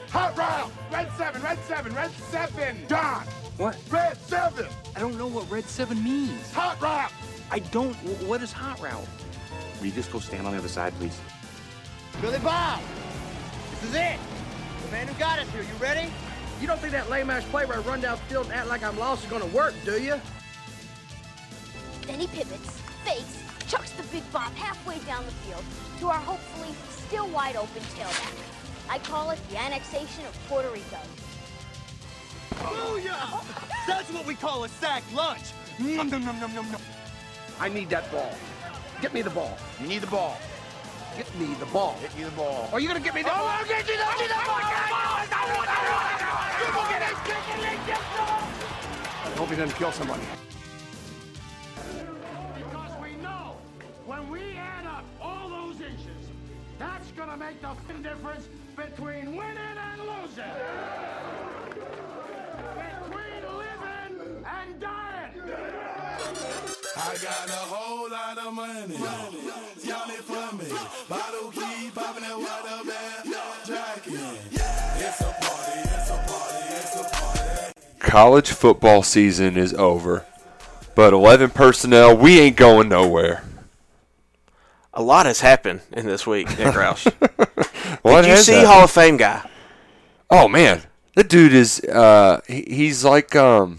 Hot route! Red 7, red 7, red 7! John! What? Red 7! I don't know what red 7 means. Hot route! I don't. What is hot route? Will you just go stand on the other side, please? Billy Bob, this is it. The man who got us here. You ready? You don't think that lame-ass play where I run downfield and act like I'm lost is gonna work, do you? Then he pivots, fakes, chucks the big bomb halfway down the field to our hopefully still wide-open tailback. I call it the annexation of Puerto Rico. Booyah! That's what we call a sack lunch. Nom, nom, nom, nom, nom, nom. I need that ball. Get me the ball. You need the ball. Get me the ball. Get you the ball. Are you gonna get me the ball? I'll get you the ball! I hope he doesn't kill somebody. Because we know when we add up all those inches, that's gonna make the difference between winning and losing. Between living and dying. I got a whole lot of money. Y'all it for me. Bottle keep popping that water band. Jacket. It's a party, it's a party, it's a party. College football season is over, but 11 personnel, we ain't going nowhere. A lot has happened in this week, Nick Roush. What Did you see Hall of Fame guy? Oh, man. That dude is, he's like,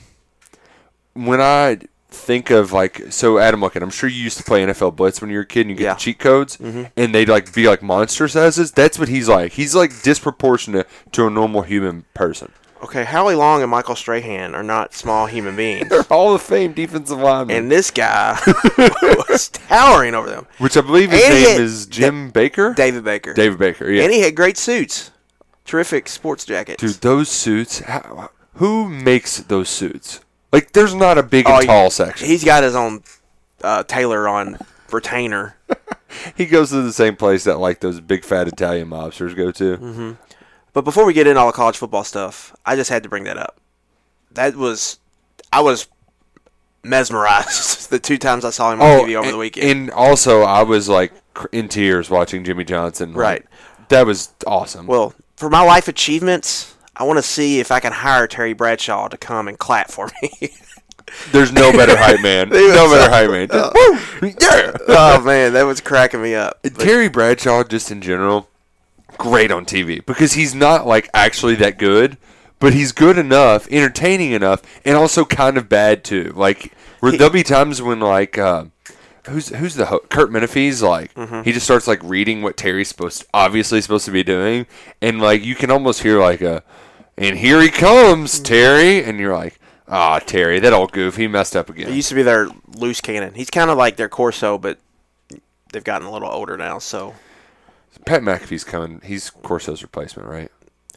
when I think of so Adam, look, I'm sure you used to play NFL Blitz when you were a kid and you get the cheat codes, and they'd be like monster sizes. That's what he's like. He's like disproportionate to a normal human person. Okay, Howie Long and Michael Strahan are not small human beings. They're Hall of Fame defensive linemen. And this guy was towering over them. Which I believe his name is Jim Baker? David Baker. David Baker, yeah. And he had great suits. Terrific sports jackets. Dude, those suits, who makes those suits? Like, there's not a big and tall section. He's got his own tailor on retainer. He goes to the same place that, those big fat Italian mobsters go to. Mm-hmm. But before we get into all the college football stuff, I just had to bring that up. I was mesmerized the 2 times I saw him on TV over the weekend. And also, I was, in tears watching Jimmy Johnson. Right. That was awesome. Well, for my life achievements, I want to see if I can hire Terry Bradshaw to come and clap for me. There's no better hype man. No better hype man. Woo! Yeah! Oh, man, that was cracking me up. Terry Bradshaw, just in general, great on TV because he's not actually that good, but he's good enough, entertaining enough, and also kind of bad too. There'll be times when who's the Kurt Menefee's he just starts reading what Terry's obviously supposed to be doing, and you can almost hear and here he comes, Terry, and you're like, Terry, that old goof, he messed up again. He used to be their loose cannon. He's kind of like their Corso, but they've gotten a little older now, so. Pat McAfee's coming. He's Corso's replacement, right?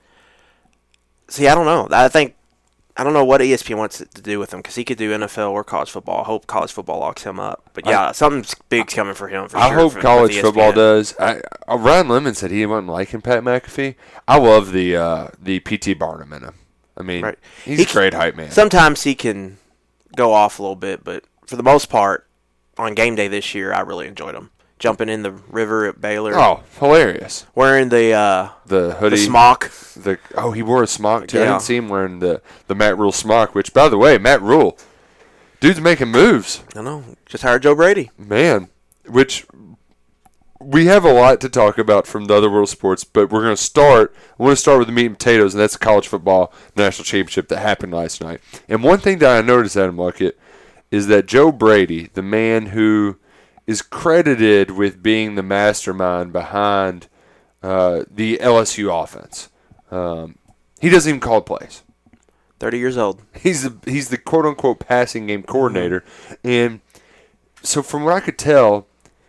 See, I don't know. I don't know what ESPN wants to do with him because he could do NFL or college football. I hope college football locks him up. But yeah, something big's coming for him. I hope college football does. Ryan Lemon said he wasn't liking Pat McAfee. I love the P.T. Barnum in him. I mean, right. He's a great hype man. Sometimes he can go off a little bit, but for the most part, on game day this year, I really enjoyed him. Jumping in the river at Baylor. Oh, hilarious. Wearing the hoodie. The smock. He wore a smock, too. Yeah. I didn't see him wearing the Matt Rule smock, which, by the way, Matt Rule, dude's making moves. I know. Just hired Joe Brady. Man, which we have a lot to talk about from the other world sports, but I want to start with the meat and potatoes, and that's the college football national championship that happened last night. And one thing that I noticed, Adam Luckett, is that Joe Brady, the man who is credited with being the mastermind behind the LSU offense. He doesn't even call plays. 30 years old. He's the quote-unquote passing game coordinator. Mm-hmm. And so from what I could tell,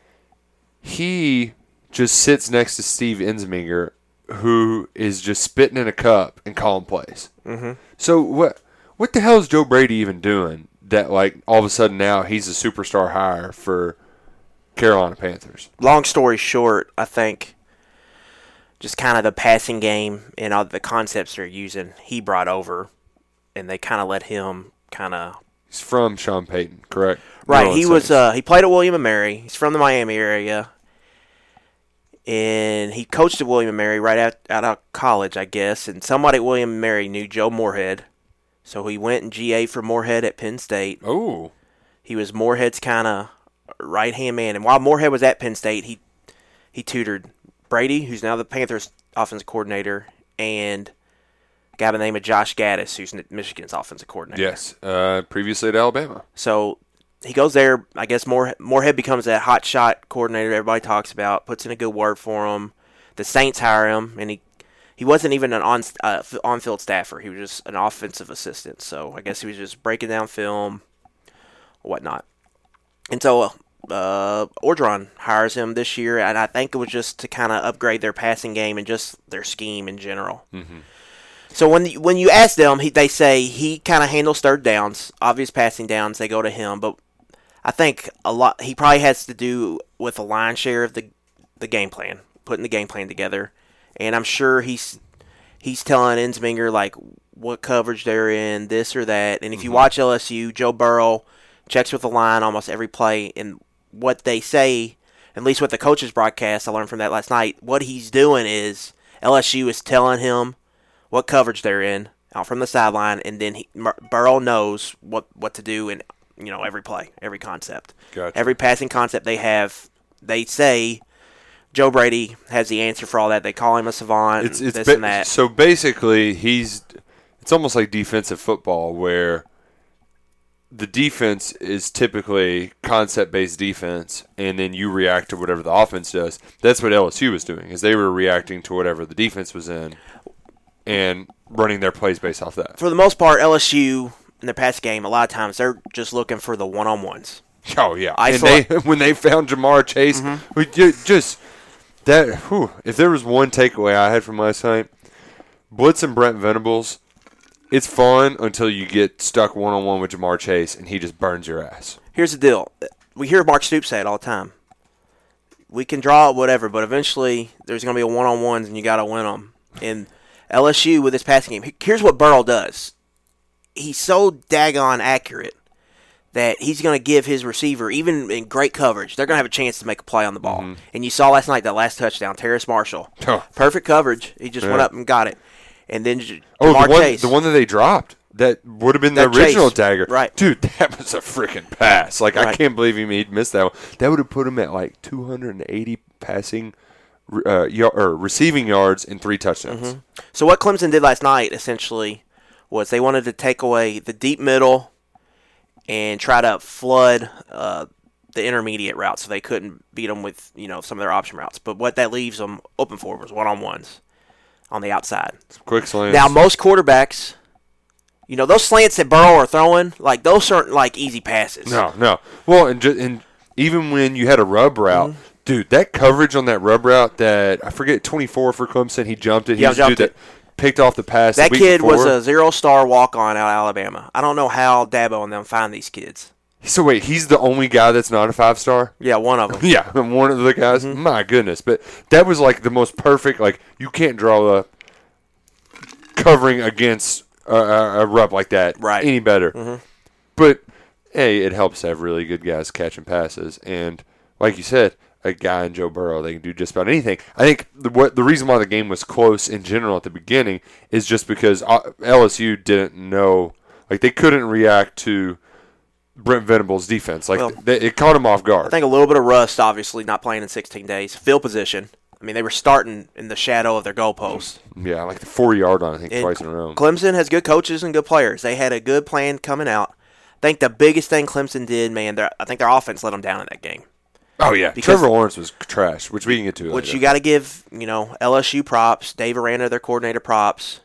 he just sits next to Steve Ensminger, who is just spitting in a cup and calling plays. Mm-hmm. So what the hell is Joe Brady even doing that, all of a sudden now he's a superstar hire for Carolina Panthers? Long story short, I think just kind of the passing game and all the concepts they're using, he brought over, and they kind of let him He's from Sean Payton, correct? Right. He played at William & Mary. He's from the Miami area. And he coached at William & Mary right out of college, I guess. And somebody at William & Mary knew Joe Moorhead. So he went and GA for Moorhead at Penn State. Oh. He was Moorhead's kind of right-hand man. And while Moorhead was at Penn State, he tutored Brady, who's now the Panthers' offensive coordinator, and a guy by the name of Josh Gaddis, who's Michigan's offensive coordinator. Yes, previously at Alabama. So he goes there. I guess Moorhead becomes that hot shot coordinator everybody talks about, puts in a good word for him. The Saints hire him, and he wasn't even an on-field staffer. He was just an offensive assistant. So I guess he was just breaking down film, whatnot. And so Orgeron hires him this year, and I think it was just to kind of upgrade their passing game and just their scheme in general. Mm-hmm. So when you ask them, they say he kind of handles third downs, obvious passing downs. They go to him, but I think he probably has to do with a lion's share of the game plan, putting the game plan together. And I'm sure he's telling Ensminger like what coverage they're in, this or that. And if you watch LSU, Joe Burrow checks with the line almost every play. And what they say, at least with the coaches broadcast, I learned from that last night, what he's doing is LSU is telling him what coverage they're in out from the sideline, and then Burrow knows what to do in every play, every concept. Gotcha. Every passing concept they have, they say Joe Brady has the answer for all that. They call him a savant, It's this and that. So basically, it's almost like defensive football where the defense is typically concept-based defense, and then you react to whatever the offense does. That's what LSU was doing, is they were reacting to whatever the defense was in and running their plays based off that. For the most part, LSU in their past game, a lot of times they're just looking for the one-on-ones. Oh, yeah. And when they found Jamar Chase, if there was one takeaway I had from last night, Blitz and Brent Venables, it's fun until you get stuck one-on-one with Jamar Chase and he just burns your ass. Here's the deal. We hear Mark Stoops say it all the time. We can draw it, whatever, but eventually there's going to be a one-on-ones and you got to win them. And LSU with his passing game, here's what Burrow does. He's so daggone accurate that he's going to give his receiver, even in great coverage, they're going to have a chance to make a play on the ball. Mm-hmm. And you saw last night that last touchdown, Terrace Marshall. Oh. Perfect coverage. He just went up and got it. And then Jamar Chase. The one that they dropped. That would have been the original dagger. Right. Dude, that was a freaking pass. Like, right. I can't believe he'd missed that one. That would have put him at like 280 passing or receiving yards and 3 touchdowns. Mm-hmm. So what Clemson did last night, essentially, was they wanted to take away the deep middle and try to flood the intermediate route so they couldn't beat them with some of their option routes. But what that leaves them open for was one-on-ones on the outside. Some quick slants. Now, most quarterbacks, those slants that Burrow are throwing, like those aren't like easy passes. No. Well, and even when you had a rub route, dude, that coverage on that rub route that, I forget, 24 for Clemson, he jumped it. He was the dude that picked off the pass That the week kid before. was a 0-star walk-on out of Alabama. I don't know how Dabo and them find these kids. So wait, he's the only guy that's not a 5-star? Yeah, one of them. Yeah, one of the guys. Mm-hmm. My goodness. But that was like the most perfect, like, you can't draw a covering against a rub like that any better. Mm-hmm. But, hey, it helps to have really good guys catching passes. And like you said, a guy in Joe Burrow, they can do just about anything. I think the reason why the game was close in general at the beginning is just because LSU didn't know, like, they couldn't react to Brent Venables' defense. Like, it caught him off guard. I think a little bit of rust, obviously, not playing in 16 days. Field position. I mean, they were starting in the shadow of their goalpost. Yeah, like the 4-yard line, I think, twice in a row. Clemson has good coaches and good players. They had a good plan coming out. I think the biggest thing Clemson did, man, I think their offense let them down in that game. Oh, yeah. Trevor Lawrence was trash, which we can get to later. Which you got to give, LSU props, Dave Aranda, their coordinator, props.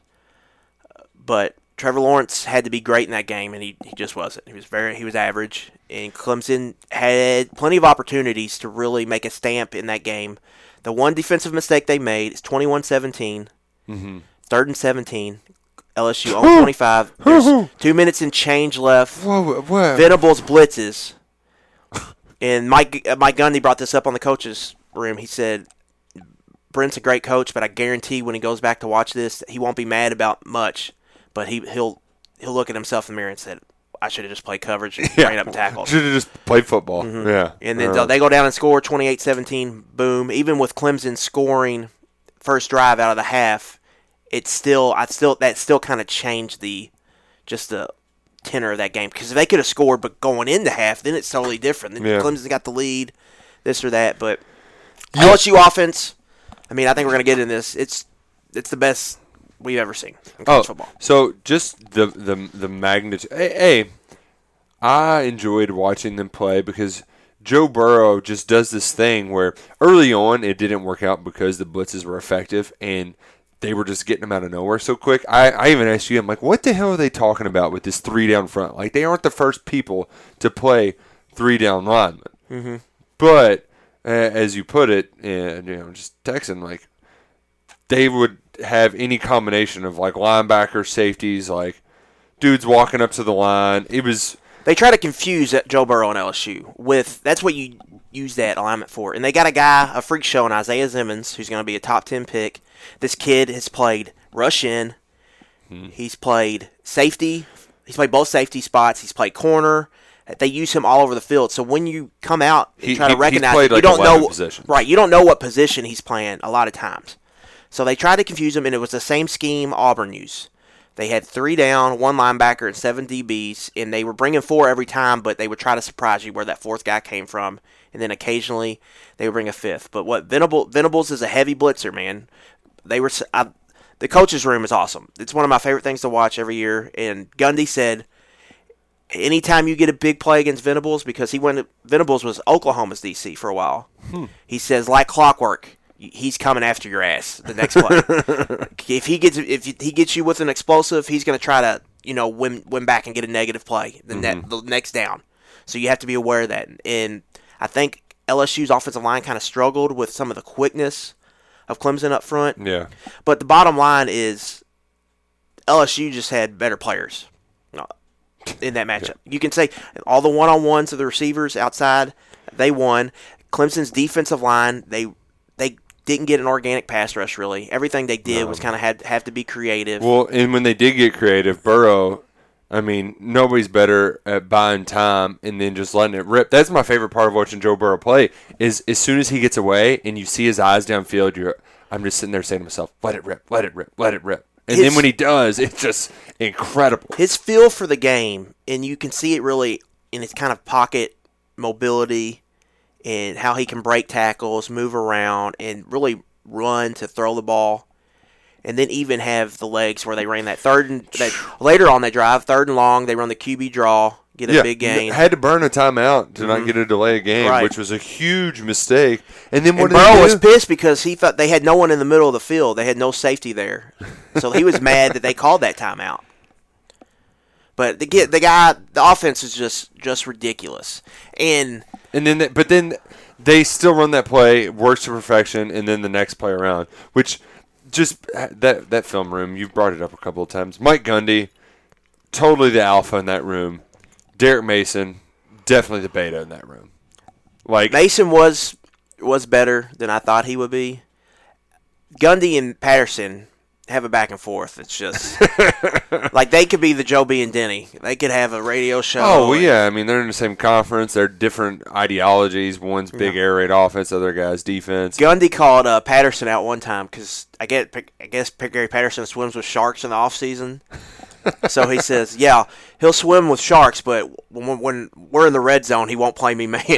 But Trevor Lawrence had to be great in that game, and he just wasn't. He was average, and Clemson had plenty of opportunities to really make a stamp in that game. The one defensive mistake they made is 21-17, 3rd and 17. LSU on 25. There's 2 minutes and change left. Whoa. Venables blitzes. And Mike Gundy brought this up on the coach's room. He said, Brent's a great coach, but I guarantee when he goes back to watch this, he won't be mad about much. But he'll look at himself in the mirror and said, I should have just played coverage and ran up and tackled. Should have just played football. Yeah. And then they go down and score 28-17. Boom. Even with Clemson scoring first drive out of the half, that still kind of changed the tenor of that game. Because if they could have scored but going into half, then it's totally different. Then Clemson's got the lead, this or that. But LSU offense, I mean, I think we're going to get in this. It's the best we've ever seen in college football. So just the magnitude. Hey, I enjoyed watching them play because Joe Burrow just does this thing where early on it didn't work out because the blitzes were effective and they were just getting them out of nowhere so quick. I even asked you, I'm like, what the hell are they talking about with this 3 down front? Like, they aren't the first people to play 3 down linemen. Mm-hmm. But as you put it, and just texting, like, they would have any combination of like linebacker, safeties, like dudes walking up to the line. They try to confuse Joe Burrow and LSU with that's what you use that alignment for. And they got a freak show in Isaiah Simmons who's going to be a top 10 pick. This kid has played rush in. He's played safety. He's played both safety spots. He's played corner. They use him all over the field. So when you come out and try to recognize him, you don't know right. You don't know what position he's playing a lot of times. So they tried to confuse him, and it was the same scheme Auburn used. They had 3 down, 1 linebacker, and 7 DBs, and they were bringing 4 every time, but they would try to surprise you where that 4th guy came from, and then occasionally they would bring a 5th. But what Venables is a heavy blitzer, man. The coach's room is awesome. It's one of my favorite things to watch every year, and Gundy said, anytime you get a big play against Venables, because Venables was Oklahoma's DC for a while, he says, like clockwork, he's coming after your ass the next play. If he gets you with an explosive, he's going to try to win back and get a negative play the next down. So you have to be aware of that. And I think LSU's offensive line kind of struggled with some of the quickness of Clemson up front. Yeah. But the bottom line is LSU just had better players in that matchup. You can say all the one-on-ones of the receivers outside, they won. Clemson's defensive line, they didn't get an organic pass rush, really. Everything they did was kind of have to be creative. Well, and when they did get creative, Burrow, I mean, nobody's better at buying time and then just letting it rip. That's my favorite part of watching Joe Burrow play is as soon as he gets away and you see his eyes downfield, I'm just sitting there saying to myself, let it rip, let it rip, let it rip. And then when he does, it's just incredible. His feel for the game, and you can see it really in his kind of pocket mobility and how he can break tackles, move around, and really run to throw the ball. And then even have the legs where they ran that later on they drive, 3rd and long, they run the QB draw, get a big gain. Had to burn a timeout to not get a delay game, which was a huge mistake. And then Burrow was pissed because he thought they had no one in the middle of the field. They had no safety there. So he was mad that they called that timeout. But the offense is just ridiculous. And then they still run that play, works to perfection, and then the next play around, which just that film room, you've brought it up a couple of times. Mike Gundy, totally the alpha in that room. Derek Mason, definitely the beta in that room. Like Mason was better than I thought he would be. Gundy and Patterson have a back and forth. It's just like they could be the Joe B and Denny. They could have a radio show. Oh, well, yeah. I mean, they're in the ssame conference. They're different ideologies. One's big air raid offense, other guy's defense. Gundy called Patterson out one time because I guess Gary Patterson swims with sharks in the off season. So he says, yeah, he'll swim with sharks, but when we're in the red zone, he won't play me man.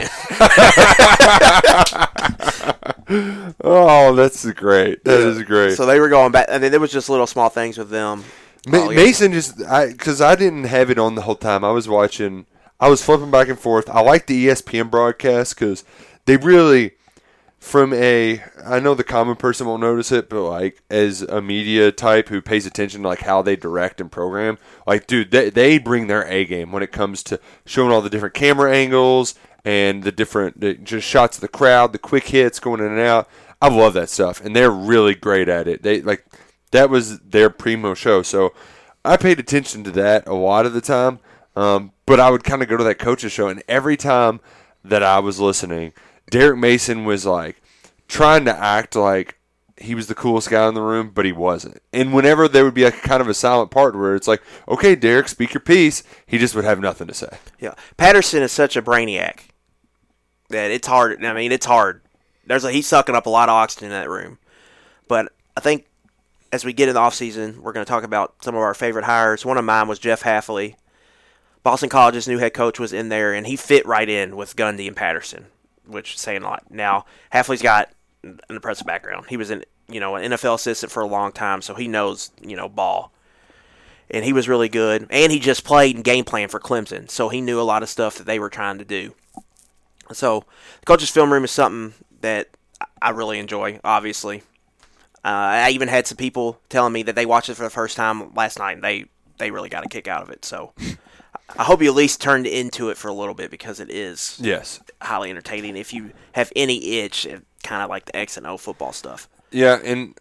Oh, that's great. That is great. So they were going back, and then there was just little small things with them. Mason because I didn't have it on the whole time. I was flipping back and forth. I like the ESPN broadcast because they really, I know the common person won't notice it, but like as a media type who pays attention to like how they direct and program, like dude, they bring their A game when it comes to showing all the different camera angles and the different just shots of the crowd, the quick hits going in and out. I love that stuff, and they're really great at it. That was their primo show, so I paid attention to that a lot of the time. But I would kind of go to that coach's show, and every time that I was listening, Derek Mason was like trying to act like he was the coolest guy in the room, but he wasn't. And whenever there would be a kind of a silent part where it's like, okay, Derek, speak your piece, he just would have nothing to say. Yeah, Patterson is such a brainiac that it's hard. I mean, it's hard. He's sucking up a lot of oxygen in that room. But I think as we get in the offseason, we're going to talk about some of our favorite hires. One of mine was Jeff Hafley. Boston College's new head coach was in there, and he fit right in with Gundy and Patterson, which is saying a lot. Now, Hafley's got an impressive background. He was an NFL assistant for a long time, so he knows, ball. And he was really good. And he just played and game plan for Clemson, so he knew a lot of stuff that they were trying to do. So the coach's film room is something that I really enjoy, obviously. I even had some people telling me that they watched it for the first time last night, and they really got a kick out of it. So I hope you at least turned into it for a little bit, because it is highly entertaining if you have any itch, kind of like the X and O football stuff. Yeah, and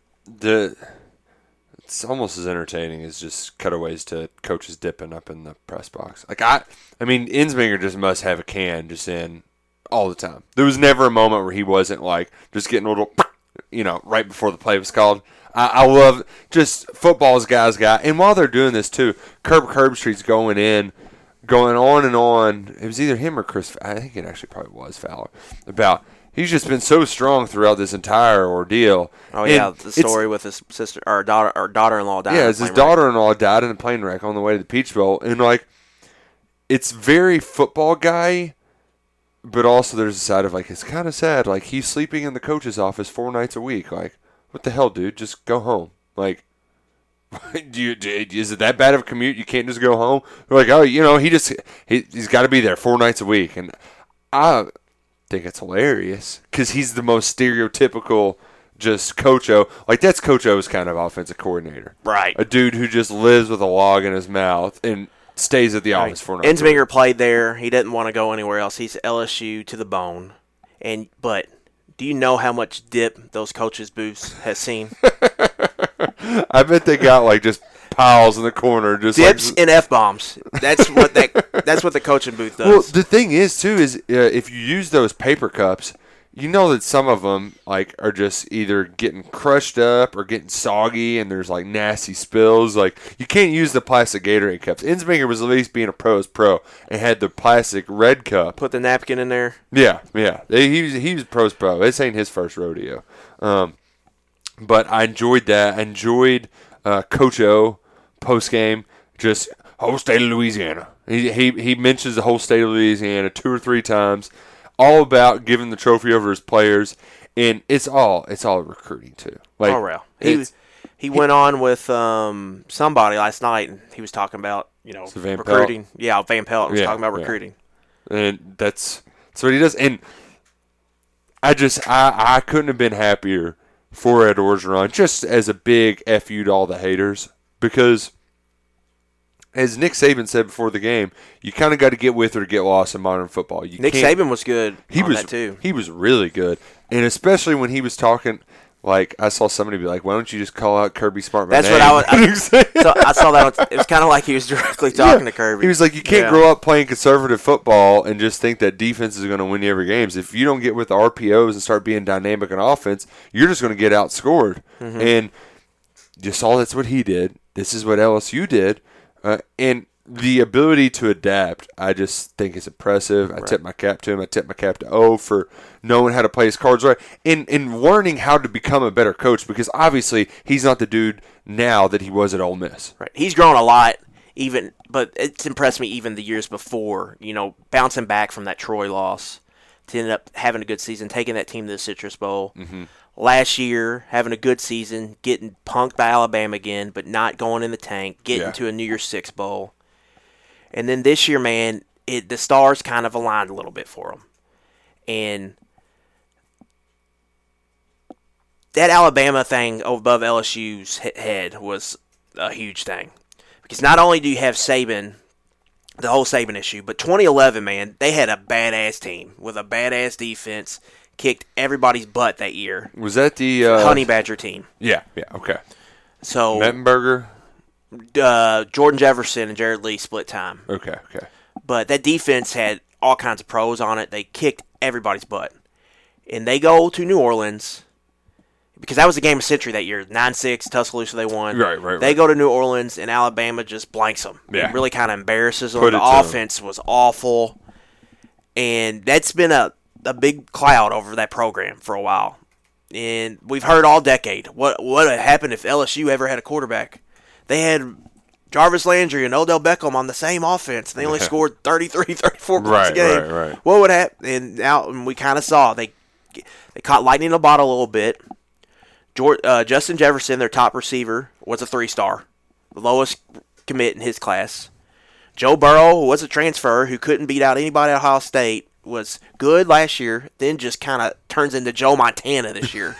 it's almost as entertaining as just cutaways to coaches dipping up in the press box. Like I mean, Insminger just must have a can just in all the time. There was never a moment where he wasn't like just getting a little, right before the play was called. I love just football's guy's guy. And while they're doing this too, Herbstreit's going on and on. It was either him or Chris. I think it actually probably was Fowler. He's just been so strong throughout this entire ordeal. Oh yeah, the story with his sister or daughter-in-law died. Yeah, his daughter-in-law died in a plane wreck on the way to the Peach Bowl, and it's very football guy. But also there's a side of it's kind of sad. He's sleeping in the coach's office 4 nights a week. What the hell, dude? Just go home. Is it that bad of a commute? You can't just go home? They're he's got to be there 4 nights a week. And I think it's hilarious because he's the most stereotypical just Coach O. That's Coach O's kind of offensive coordinator. Right. A dude who just lives with a log in his mouth and stays at the office for nights. Insminger played there. He didn't want to go anywhere else. He's LSU to the bone. But do you know how much dip those coaches' booths has seen? I bet they got just piles in the corner, just dips and F-bombs. That's what the coaching booth does. Well, the thing is too is if you use those paper cups, you know that some of them are just either getting crushed up or getting soggy, and there's nasty spills. You can't use the plastic Gatorade cups. Insminger was at least being a pro's pro and had the plastic red cup. Put the napkin in there. Yeah. He was pro's pro. This ain't his first rodeo. But I enjoyed that. I enjoyed Coach O post game, just whole state of Louisiana. He mentions the whole state of Louisiana 2 or 3 times. All about giving the trophy over his players, and it's all recruiting too. Real. He went on with somebody last night, and he was talking about recruiting. Pelt. Yeah, Van Pelt was talking about recruiting, and that's what he does. And I couldn't have been happier for Ed Orgeron, just as a big FU to all the haters, because as Nick Saban said before the game, you kind of got to get with or get lost in modern football. Nick Saban was good on that too. He was really good. And especially when he was talking, I saw somebody be like, why don't you just call out Kirby Smart by name? That's what I saw that. It was kind of like he was directly talking to Kirby. He was like, you can't grow up playing conservative football and just think that defense is going to win you every game. If you don't get with the RPOs and start being dynamic on offense, you're just going to get outscored. Mm-hmm. And you saw that's what he did. This is what LSU did. And the ability to adapt, I just think is impressive. I tip my cap to him. I tip my cap to O for knowing how to play his cards right and learning how to become a better coach, because obviously he's not the dude now that he was at Ole Miss. Right. He's grown a lot, but it's impressed me even the years before, bouncing back from that Troy loss to end up having a good season, taking that team to the Citrus Bowl. Mm-hmm. Last year, having a good season, getting punked by Alabama again, but not going in the tank, getting to a New Year's Six Bowl. And then this year, man, the stars kind of aligned a little bit for him. And that Alabama thing above LSU's head was a huge thing. Because not only do you have Saban, the whole Saban issue, but 2011, man, they had a badass team with a badass defense. Kicked everybody's butt that year. Was that the Honey Badger team? Yeah, okay. So Mettenberger, Jordan Jefferson, and Jared Lee split time. Okay. But that defense had all kinds of pros on it. They kicked everybody's butt, and they go to New Orleans, because that was the game of century that year. 9-6, Tuscaloosa they won. Right. They go to New Orleans, and Alabama just blanks them. Yeah. It really kind of embarrasses them. Put The it to offense was awful, and that's been a big cloud over that program for a while. And we've heard all decade what would happen if LSU ever had a quarterback. They had Jarvis Landry and Odell Beckham on the same offense. They only scored 33, 34 points a game. Right. What would happen? And now we kind of saw they caught lightning in a bottle a little bit. Justin Jefferson, their top receiver, was a 3-star, the lowest commit in his class. Joe Burrow, who was a transfer, who couldn't beat out anybody at Ohio State, was good last year, then just kind of turns into Joe Montana this year.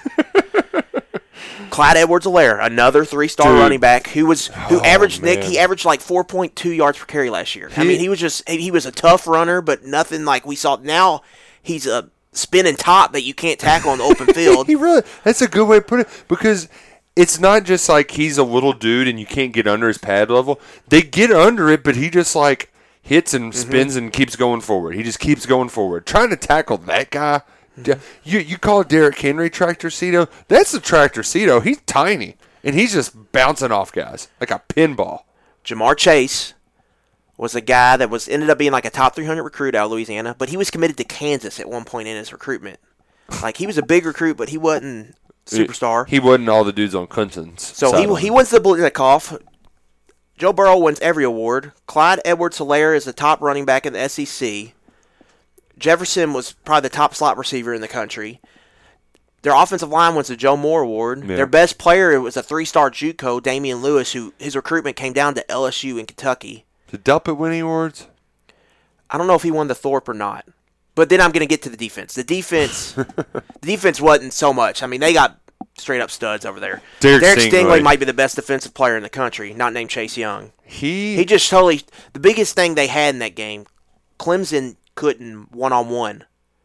Clyde Edwards-Helaire, another 3-star running back who averaged like 4.2 yards per carry last year. I mean, he was a tough runner, but nothing like we saw. Now he's a spinning top that you can't tackle on the open field. That's a good way to put it, because it's not just like he's a little dude and you can't get under his pad level. They get under it, but he just like hits and spins and keeps going forward. He just keeps going forward. Trying to tackle that guy, you call Derrick Henry Tractorcito? That's the Tractorcito. He's tiny, and he's just bouncing off guys like a pinball. Jamar Chase was a guy that ended up being like a top 300 recruit out of Louisiana, but he was committed to Kansas at one point in his recruitment. Like, he was a big recruit, but he wasn't superstar. He wasn't all the dudes on Clemson's. So he wins the Biletnikoff. Joe Burrow wins every award. Clyde Edwards-Helaire is the top running back in the SEC. Jefferson was probably the top slot receiver in the country. Their offensive line wins the Joe Moore Award. Yeah. Their best player was a 3-star JUCO, Damian Lewis, who his recruitment came down to LSU in Kentucky. Did Delpit win any awards? I don't know if he won the Thorpe or not. But then I'm going to get to the defense. The defense wasn't so much. I mean, they got straight-up studs over there. Derek Stingley might be the best defensive player in the country, not named Chase Young. He just totally – the biggest thing they had in that game, Clemson couldn't one-on-one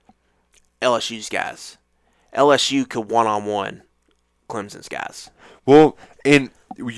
LSU's guys. LSU could one-on-one Clemson's guys. Well, and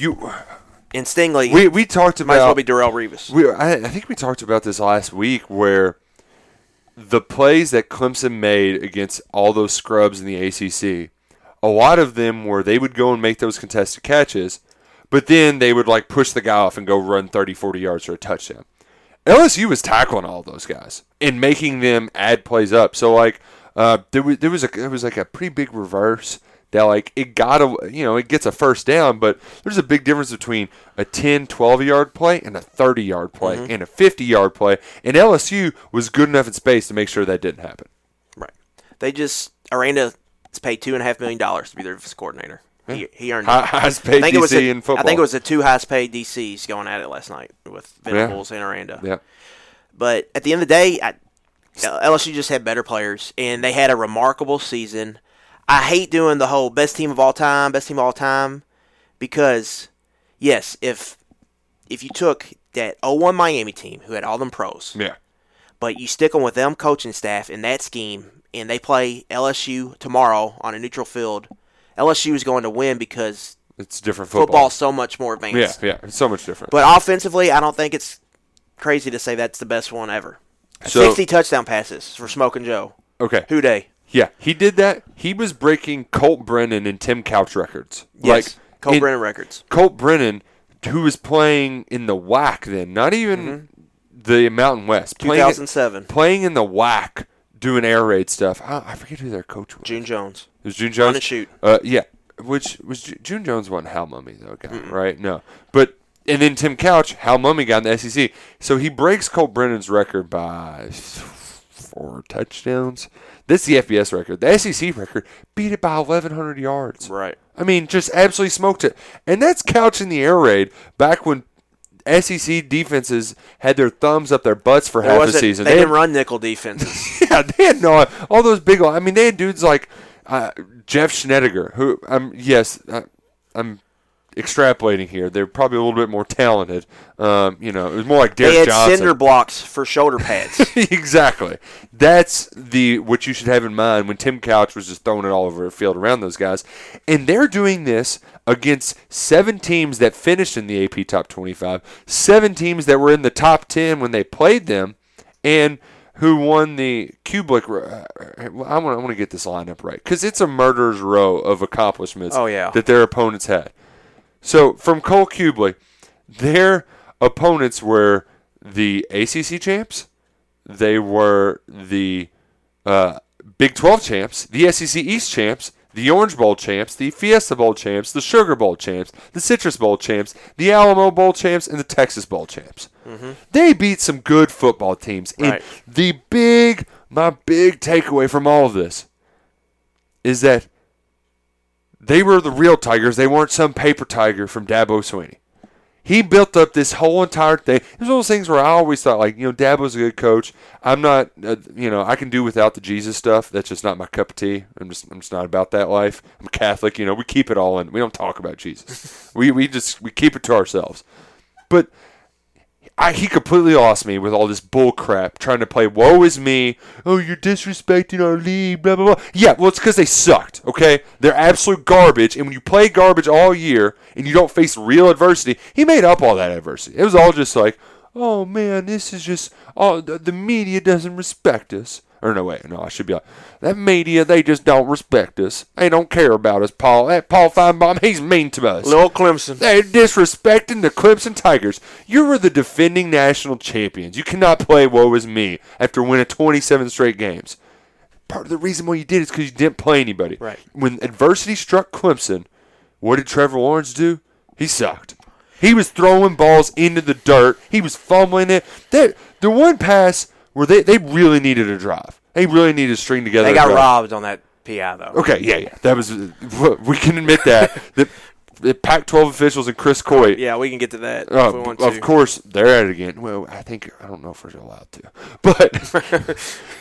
Stingley, we talked about might as well be Darrelle Revis. I think we talked about this last week, where the plays that Clemson made against all those scrubs in the ACC, a lot of them were they would go and make those contested catches, but then they would like push the guy off and go run 30, 40 yards for a touchdown. LSU was tackling all those guys and making them add plays up. So like there was like a pretty big reverse that like it gets a first down, but there's a big difference between a 10, 12-yard play and a 30-yard play and a 50-yard play, and LSU was good enough in space to make sure that didn't happen. Right. Aranda paid $2.5 million to be their defense coordinator. He earned highest paid DC in football. I think it was the two highest paid DCs going at it last night with Venables and Aranda. Yeah. But at the end of the day, LSU just had better players, and they had a remarkable season. I hate doing the whole best team of all time, because, yes, if you took that 0-1 Miami team who had all them pros, but you stick them with them coaching staff in that scheme, and they play LSU tomorrow on a neutral field, LSU is going to win because it's different football. Football's so much more advanced. Yeah, it's so much different. But offensively, I don't think it's crazy to say that's the best one ever. 60 touchdown passes for Smoking Joe. Okay. Who dey? Yeah, he did that. He was breaking Colt Brennan and Tim Couch records. Yes, Colt Brennan records. Colt Brennan, who was playing in the WAC then, not even the Mountain West. 2007. Playing in the WAC, doing air raid stuff. I forget who their coach was. June Jones. It was June Jones? Run and shoot. Yeah, which was June Jones wasn't Hal Mummy, though, right? No. And then Tim Couch, Hal Mummy got in the SEC. So he breaks Colt Brennan's record by 4 touchdowns. This is the FBS record. The SEC record beat it by 1,100 yards. Right. I mean, just absolutely smoked it. And that's Couch in the air raid back when SEC defenses had their thumbs up their butts for half a season. They didn't run nickel defenses. Yeah, they had all those big. I mean, they had dudes like Jeff Schnettiger, who I'm extrapolating here. They're probably a little bit more talented. It was more like Derek Johnson. They had cinder blocks for shoulder pads. Exactly. That's what you should have in mind when Tim Couch was just throwing it all over the field around those guys. And they're doing this against 7 teams that finished in the AP Top 25, 7 teams that were in the top 10 when they played them, and who won the Kublik. I want to get this lineup right because it's a murderer's row of accomplishments that their opponents had. So from Cole Kublik, their opponents were the ACC champs, they were the Big 12 champs, the SEC East champs, the Orange Bowl champs, the Fiesta Bowl champs, the Sugar Bowl champs, the Citrus Bowl champs, the Alamo Bowl champs, and the Texas Bowl champs. Mm-hmm. They beat some good football teams. Right. And my big takeaway from all of this is that they were the real Tigers. They weren't some paper tiger from Dabo Swinney. He built up this whole entire thing. It was one of those things where I always thought, Dabo's a good coach. I'm not, I can do without the Jesus stuff. That's just not my cup of tea. I'm just not about that life. I'm Catholic. We keep it all in. We don't talk about Jesus. we keep it to ourselves. But he completely lost me with all this bull crap, trying to play woe is me. Oh, you're disrespecting our league, blah, blah, blah. Yeah, well, it's because they sucked, okay? They're absolute garbage, and when you play garbage all year and you don't face real adversity, he made up all that adversity. It was all just like, oh, man, this is just, the media doesn't respect us. Or no, wait, no, I should be like, that media, they just don't respect us. They don't care about us, Paul. That Paul Feinbaum, he's mean to us. Little Clemson. They're disrespecting the Clemson Tigers. You were the defending national champions. You cannot play woe is me after winning 27 straight games. Part of the reason why you did is because you didn't play anybody. Right. When adversity struck Clemson, what did Trevor Lawrence do? He sucked. He was throwing balls into the dirt. He was fumbling it. The one pass where they really needed a drive. They really needed to string together. They got robbed on that PI, though. Okay, yeah. That was, we can admit that. The Pac-12 officials and Chris Coy. Yeah, we can get to that if we want to. Of course, they're at it again. Well, I don't know if we're allowed to. But,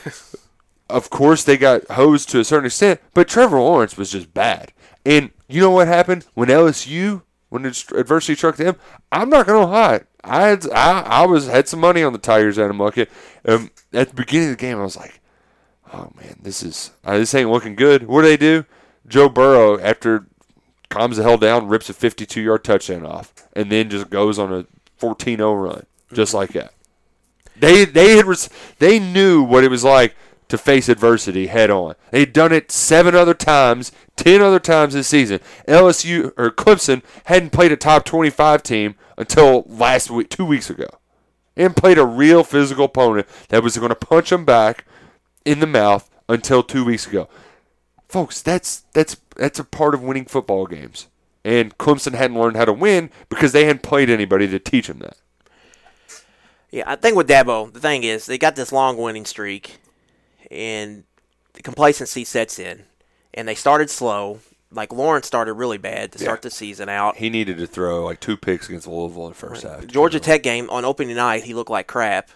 of course, they got hosed to a certain extent. But Trevor Lawrence was just bad. And you know what happened when adversity struck them? I'm not going to hide. I had some money on the Tigers out of Muckett. At the beginning of the game, I was like, oh, man, this ain't looking good. What do they do? Joe Burrow, after calms the hell down, rips a 52-yard touchdown off, and then just goes on a 14-0 run, just like that. They knew what it was like to face adversity head on. They'd done it 10 other times this season. LSU or Clemson hadn't played a top 25 team until last week, 2 weeks ago, and played a real physical opponent that was going to punch them back in the mouth until 2 weeks ago. Folks, that's a part of winning football games. And Clemson hadn't learned how to win because they hadn't played anybody to teach them that. Yeah, I think with Dabo, the thing is they got this long winning streak, and the complacency sets in. And they started slow. Like, Lawrence started really bad to start the season out. He needed to throw like 2 picks against Louisville in the first half. Georgia Tech game on opening night, he looked like crap.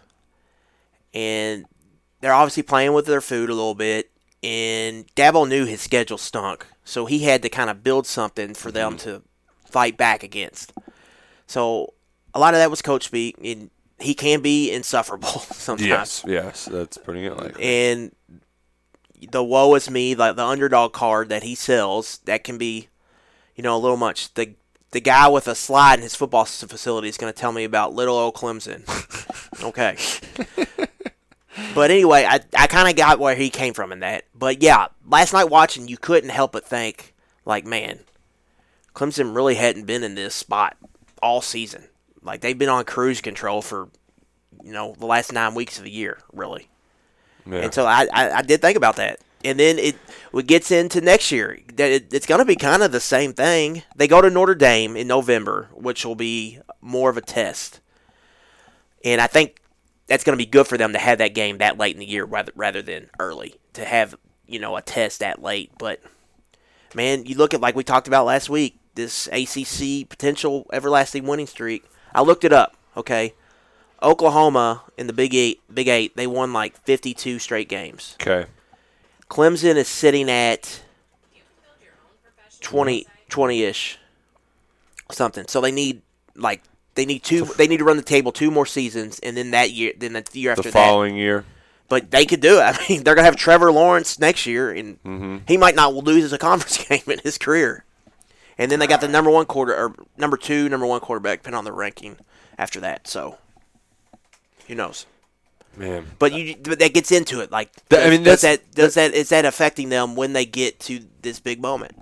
And they're obviously playing with their food a little bit. And Dabo knew his schedule stunk. So he had to kind of build something for them to fight back against. So a lot of that was coach speak. And he can be insufferable sometimes. Yes, that's putting it like that. And the woe is me, like the underdog card that he sells, that can be, a little much. The guy with a slide in his football facility is going to tell me about little old Clemson. Okay. But anyway, I kind of got where he came from in that. But yeah, last night watching, you couldn't help but think, like, man, Clemson really hadn't been in this spot all season. Like, they've been on cruise control for, the last 9 weeks of the year, really. Yeah. And so I did think about that. And then it gets into next year. It's going to be kind of the same thing. They go to Notre Dame in November, which will be more of a test. And I think that's going to be good for them to have that game that late in the year rather than early, to have, a test that late. But, man, you look at, like we talked about last week, this ACC potential everlasting winning streak. I looked it up, okay? Oklahoma in the Big Eight, they won like 52 straight games. Okay. Clemson is sitting at 20-ish something. So they need to run the table 2 more seasons, and then the year after that. The following year. But they could do it. I mean, they're gonna have Trevor Lawrence next year, and he might not lose a conference game in his career. And then they got the number 1 quarterback, depending on the ranking after that. So who knows? Man. But that gets into it. Like, is that affecting them when they get to this big moment?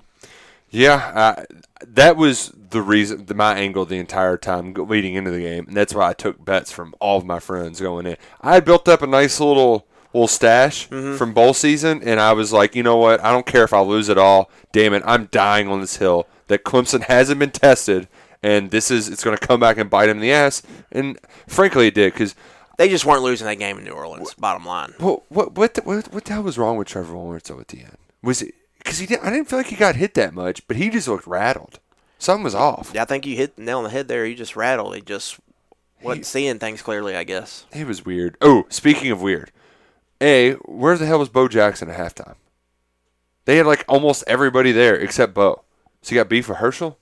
Yeah, that was the reason, my angle the entire time leading into the game, and that's why I took bets from all of my friends going in. I had built up a nice little stash from bowl season, and I was like, you know what? I don't care if I lose it all. Damn it, I'm dying on this hill that Clemson hasn't been tested, and it's going to come back and bite him in the ass. And frankly, it did, because they just weren't losing that game in New Orleans. Bottom line. Well, what the hell was wrong with Trevor Lawrence at the end? Was it because I didn't feel like he got hit that much, but he just looked rattled. Something was off. Yeah, I think you hit the nail on the head there. He just rattled. He just wasn't seeing things clearly, I guess. It was weird. Oh, speaking of weird. Where the hell was Bo Jackson at halftime? They had like almost everybody there except Bo. So you got beef with Herschel?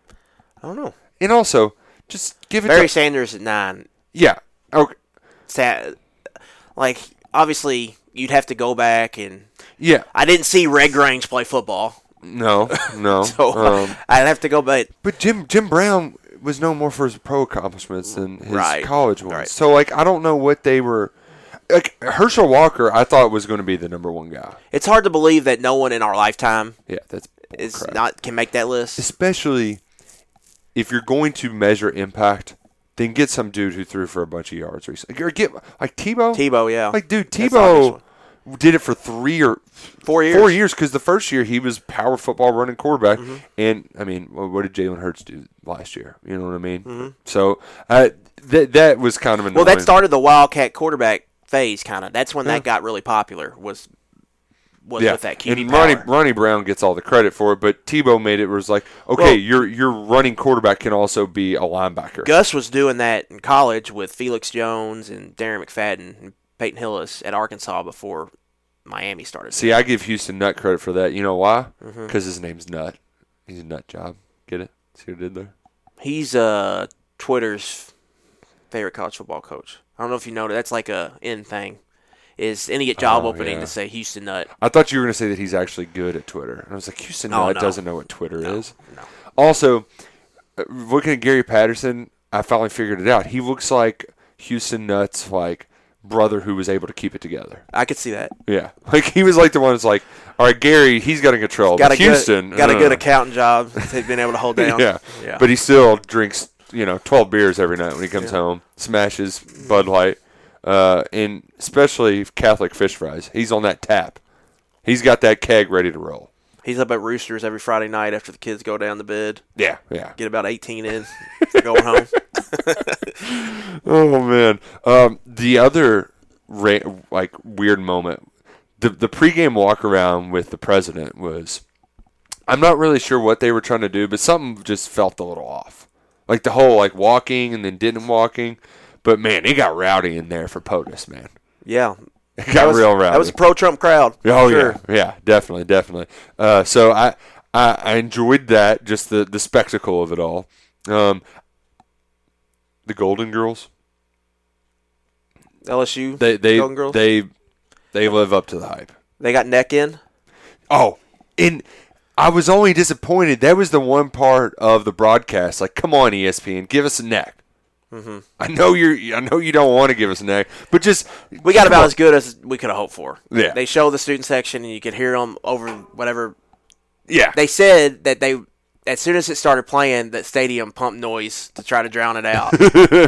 I don't know. And also, just give it Barry Sanders at 9. Yeah. Okay. Sad. Like, obviously, you'd have to go back and... Yeah. I didn't see Red Grange play football. No. So I'd have to go back. But Jim Brown was known more for his pro accomplishments than his college ones. Right. So, like, I don't know what they were... Like, Herschel Walker, I thought was going to be the number one guy. It's hard to believe that no one in our lifetime can make that list. Especially if you're going to measure impact, then get some dude who threw for a bunch of yards recently. Or get, like, Tebow. Tebow, yeah. Like, dude, Tebow did it for 3 or 4 years. 4 years, because the first year he was power football running quarterback. And, I mean, what did Jalen Hurts do last year? You know what I mean? So, that was kind of annoying. Well, that started the Wildcat quarterback phase, kind of. That's when that got really popular, was with that QB and power. Ronnie Brown gets all the credit for it, but Tebow made it where it's like, okay, your running quarterback can also be a linebacker. Gus was doing that in college with Felix Jones and Darren McFadden and Peyton Hillis at Arkansas before Miami started. See, I give Houston Nutt credit for that. You know why? Because his name's Nutt. He's a nut job. Get it? See what I did there? He's Twitter's favorite college football coach. I don't know if you know that. That's like a in thing. Is any job opening to say Houston Nutt. I thought you were going to say that he's actually good at Twitter. And I was like, Houston Nutt doesn't know what Twitter is. No. Also, looking at Gary Patterson, I finally figured it out. He looks like Houston Nutt's like brother who was able to keep it together. I could see that. Yeah. Like he was like the one that's like, all right, Gary, he's got to control. Got Houston got a good accounting job. He's been able to hold down. yeah. But he still drinks 12 beers every night when he comes home, smashes Bud Light, and especially Catholic fish fries. He's on that tap. He's got that keg ready to roll. He's up at Roosters every Friday night after the kids go down to bed. Yeah. Get about 18 in. They're going home. Oh, man. The other weird moment, the pregame walk-around with the president was, I'm not really sure what they were trying to do, but something just felt a little off. Like the whole walking and then didn't walking. But, man, it got rowdy in there for POTUS, man. Yeah. It got real rowdy. That was a pro-Trump crowd. Oh, sure. Yeah, definitely. So I enjoyed that, just the spectacle of it all. The Golden Girls. LSU Golden Girls? They live up to the hype. They got neck in? Oh, and I was only disappointed. That was the one part of the broadcast. Like, come on, ESPN, give us a neck. I know you don't want to give us a neck, but just we got about as good as we could have hoped for. Yeah, they show the student section, and you could hear them over whatever. Yeah, they said that as soon as it started playing, that stadium pumped noise to try to drown it out.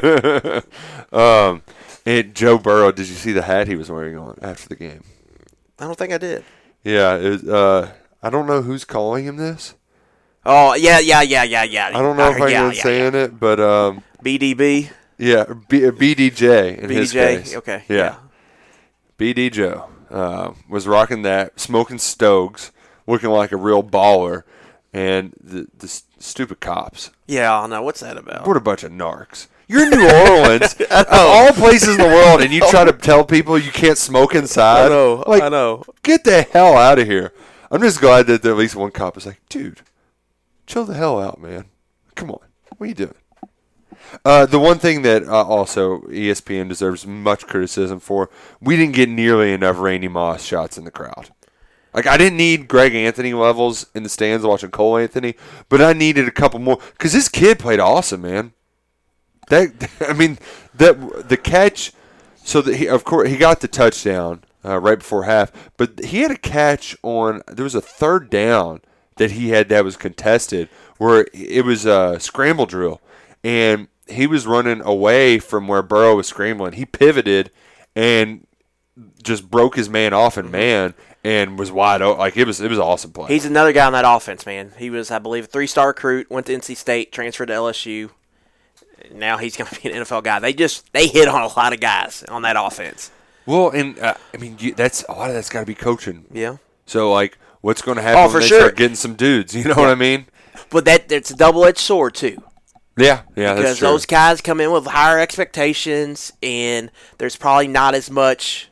And Joe Burrow, did you see the hat he was wearing on after the game? I don't think I did. Yeah, I don't know who's calling him this. Oh, yeah. I don't know if I'm saying it, but BDB? Yeah, BDJ in his case. Okay. Yeah. BD Joe was rocking that, smoking Stogs, looking like a real baller, and the stupid cops. Yeah, I know. What's that about? What a bunch of narcs. You're in New Orleans, of all places in the world, and you try to tell people you can't smoke inside. I know. Get the hell out of here. I'm just glad that at least one cop is like, dude, chill the hell out, man. Come on. What are you doing? The one thing that also ESPN deserves much criticism for, we didn't get nearly enough Randy Moss shots in the crowd. Like, I didn't need Greg Anthony levels in the stands watching Cole Anthony, but I needed a couple more. Because this kid played awesome, man. The catch So of course he got the touchdown right before half, but he had a catch on. There was a third down that he had that was contested, where it was a scramble drill, and he was running away from where Burrow was scrambling. He pivoted and just broke his man off in man and was wide open. Like it was an awesome play. He's another guy on that offense, man. He was, I believe, a 3-star recruit, went to NC State, transferred to LSU. Now he's going to be an NFL guy. They hit on a lot of guys on that offense. Well, and I mean that's a lot of that's got to be coaching. Yeah. So like, what's going to happen when they start getting some dudes? You know what I mean? But it's a double-edged sword too. Yeah, because that's true. Those guys come in with higher expectations, and there's probably not as much,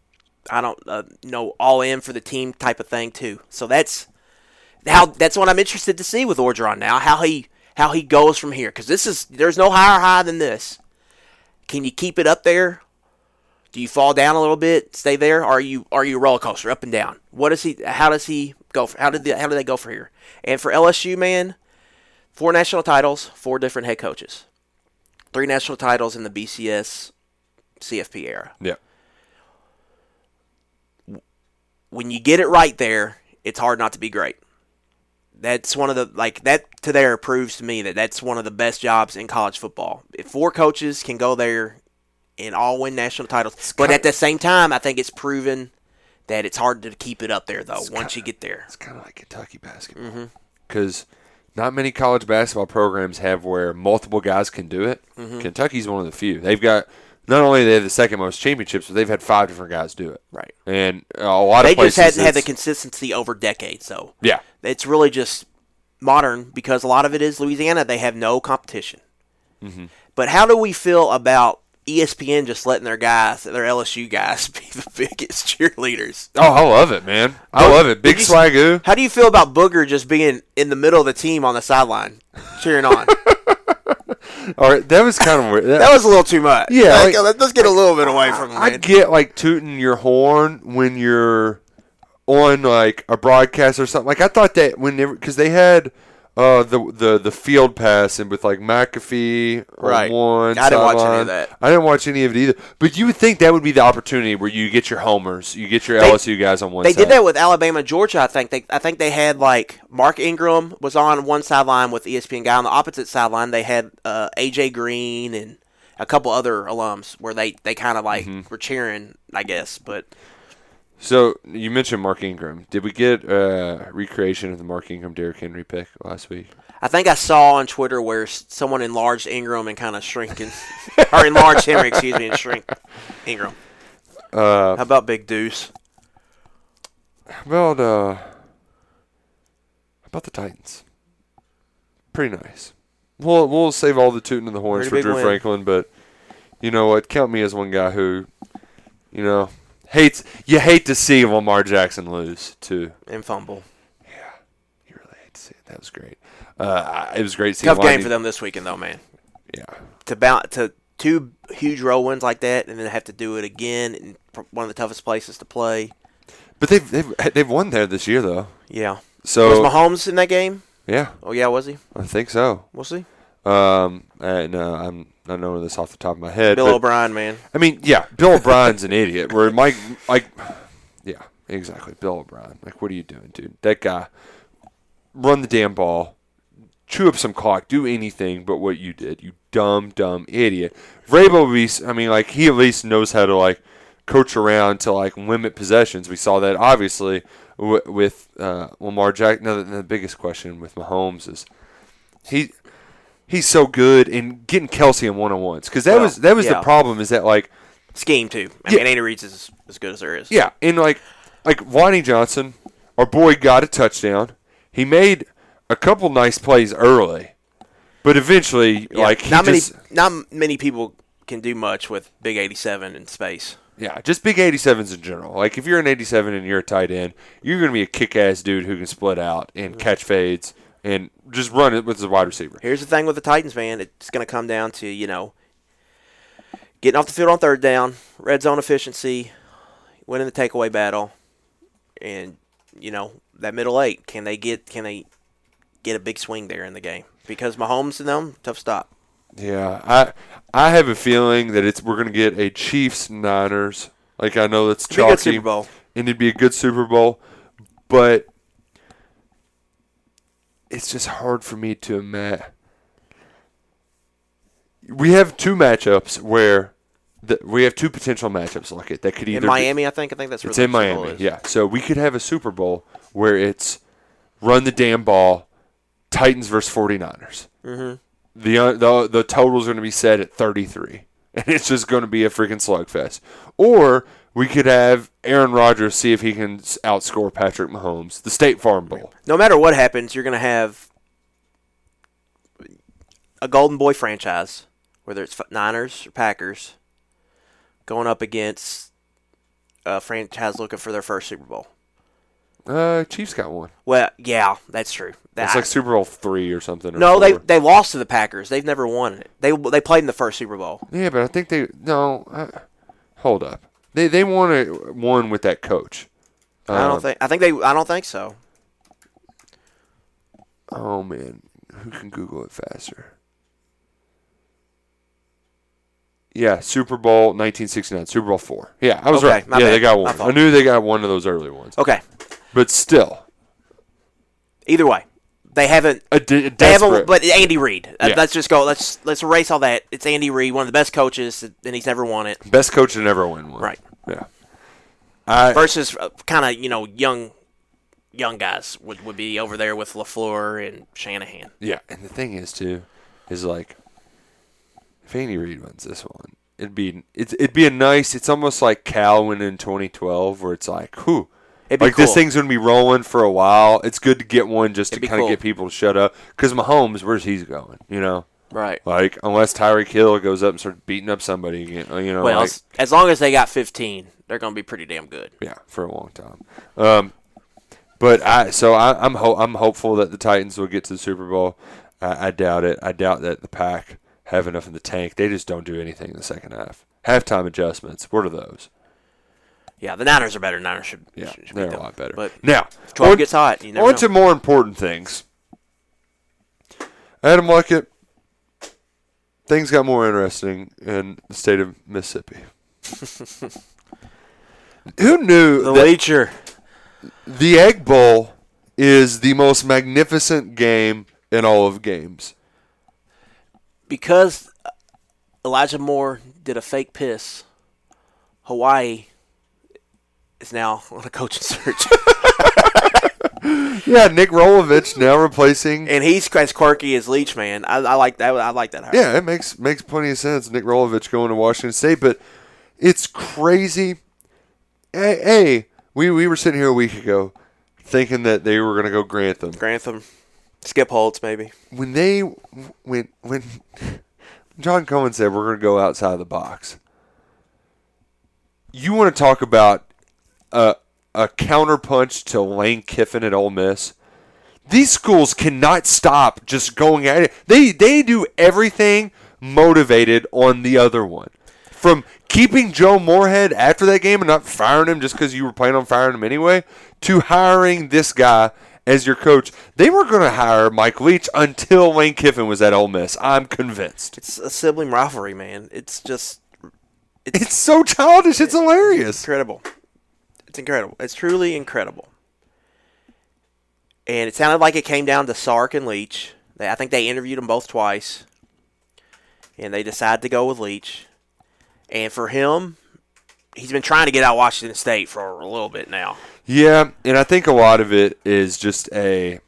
all in for the team type of thing too. So that's what I'm interested to see with Orgeron now, how he goes from here, because there's no higher high than this. Can you keep it up there? Do you fall down a little bit, stay there? Or are you a roller coaster up and down? How does he go? How did they go for here? And for LSU, man. 4 national titles, 4 different head coaches. 3 national titles in the BCS CFP era. Yeah. When you get it right there, it's hard not to be great. That's one of the, that to there proves to me that that's one of the best jobs in college football. If 4 coaches can go there and all win national titles. But at the same time, I think it's proven that it's hard to keep it up there, though, once you get there. It's kind of like Kentucky basketball. Because not many college basketball programs have where multiple guys can do it. Kentucky's one of the few. They've got, not only they have the second most championships, but they've had 5 different guys do it. Right. And a lot of places. They just had the consistency over decades, though. Yeah. It's really just modern because a lot of it is Louisiana. They have no competition. But how do we feel about ESPN just letting their LSU guys, be the biggest cheerleaders? Oh, I love it, man. I love it. Big swagoo. How do you feel about Booger just being in the middle of the team on the sideline, cheering on? All right, that was kind of weird. That was a little too much. Yeah. Let's get a little bit away from him, man. I get, tooting your horn when you're on, a broadcast or something. I thought that because they had the field pass and with McAfee on one. I didn't watch any of that. I didn't watch any of it either. But you would think that would be the opportunity where you get your homers, you get your LSU guys on one side. They did that with Alabama, Georgia. I think they had Mark Ingram was on one sideline with the ESPN guy. On the opposite sideline, they had AJ Green and a couple other alums where they kind of were cheering, I guess, but. So, you mentioned Mark Ingram. Did we get a recreation of the Mark Ingram Derrick Henry pick last week? I think I saw on Twitter where someone enlarged Ingram and kind of shrinking, or enlarged Henry, and shrink Ingram. How about Big Deuce? How about the Titans? Pretty nice. We'll save all the tooting of the horns for Drew Franklin, but you know what? Count me as one guy who, you hate to see Lamar Jackson lose too and fumble. Yeah, you really hate to see it. That was great. It was great seeing. Tough game for them this weekend, though, man. Yeah, to 2 huge road wins like that, and then have to do it again in one of the toughest places to play. But they've won there this year, though. Yeah. So was Mahomes in that game? Yeah. Oh yeah, was he? I think so. Was he? No, I'm not knowing this off the top of my head. Bill O'Brien, man. I mean, yeah, Bill O'Brien's an idiot. Where yeah, exactly. Bill O'Brien. What are you doing, dude? That guy, run the damn ball, chew up some clock, do anything but what you did. You dumb idiot. Vrabel, he at least knows how to coach around to limit possessions. We saw that obviously with Lamar Jackson. No, the biggest question with Mahomes is he's so good in getting Kelsey in one-on-ones because that was the problem is that scheme too. I mean, Andy Reid's is as good as there is. Yeah, and Vonnie Johnson, our boy got a touchdown. He made a couple nice plays early, but eventually, not many people can do much with big 87 in space. Yeah, just big 87s in general. If you're an 87 and you're a tight end, you're going to be a kick-ass dude who can split out and catch fades and just run it with the wide receiver. Here's the thing with the Titans, man. It's going to come down to, getting off the field on third down, red zone efficiency, winning the takeaway battle, and, that middle 8. Can they get a big swing there in the game? Because Mahomes and them, tough stop. Yeah, I have a feeling that we're going to get a Chiefs-Niners. Like, I know that's It'd be a chalky. good Super Bowl. And it'd be a good Super Bowl. But it's just hard for me to imagine. We have two matchups where we have two potential matchups like it that could either in Miami. I think that's where it's the in Super Bowl Miami. is. Yeah, so we could have a Super Bowl where it's run the damn ball, Titans versus 49ers. Mm-hmm. The total is going to be set at 33, and it's just going to be a freaking slugfest. Or we could have Aaron Rodgers see if he can outscore Patrick Mahomes, the State Farm Bowl. No matter what happens, you're going to have a Golden Boy franchise, whether it's Niners or Packers, going up against a franchise looking for their first Super Bowl. Chiefs got one. Well, yeah, that's true. It's like Super Bowl 3 or something. Or no, 4. they lost to the Packers. They've never won it. They played in the first Super Bowl. Yeah, but I think hold up. They won one with that coach. I don't think so. Oh man, who can Google it faster? Yeah, Super Bowl 1969, Super Bowl 4. Yeah, I was right. Yeah, they got one. I knew they got one of those early ones. Okay, but still, either way, they haven't. They haven't. But Andy Reid. Yeah. Let's just go. Let's erase all that. It's Andy Reid, one of the best coaches, and he's never won it. Best coach to never win one. Right. Yeah. Versus kind of young guys would be over there with LaFleur and Shanahan. Yeah, and the thing is too, is like, if Andy Reid wins this one, it'd be a nice. It's almost like Cal winning in 2012, where it's like, whew. It'd be like cool. This thing's gonna be rolling for a while. It's good to get one just to kind of cool. get people to shut up. Because Mahomes, where's he going? You know, right? Like unless Tyreek Hill goes up and starts beating up somebody again. You know, well, as long as they got 15, they're gonna be pretty damn good. Yeah, for a long time. But I'm hopeful that the Titans will get to the Super Bowl. I doubt it. I doubt that the Pack have enough in the tank. They just don't do anything in the second half. Halftime adjustments. What are those? Yeah, the Niners are better. Niners should they're be a lot better. But now, 12 gets hot. You never on know. to more important things. Adam Luckett, things got more interesting in the state of Mississippi. Who knew the Leecher? The Egg Bowl is the most magnificent game in all of games. Because Elijah Moore did a fake piss, Hawaii is now on a coaching search. Yeah, Nick Rolovich now replacing, and he's as quirky as Leach, man. I like that. I like that. Hire. Yeah, it makes plenty of sense. Nick Rolovich going to Washington State, but it's crazy. Hey, we were sitting here a week ago thinking that they were going to go Grantham, Skip Holtz maybe. When John Cohen said we're going to go outside the box, you want to talk about a counterpunch to Lane Kiffin at Ole Miss? These schools cannot stop just going at it. They do everything motivated on the other one. From keeping Joe Moorhead after that game and not firing him just because you were planning on firing him anyway, to hiring this guy as your coach. They were going to hire Mike Leach until Lane Kiffin was at Ole Miss. I'm convinced. It's a sibling rivalry, man. It's so childish. It's hilarious. Incredible. It's incredible. It's truly incredible. And it sounded like it came down to Sark and Leach. I think they interviewed them both twice. And they decided to go with Leach. And for him, he's been trying to get out of Washington State for a little bit now. Yeah, and I think a lot of it is just he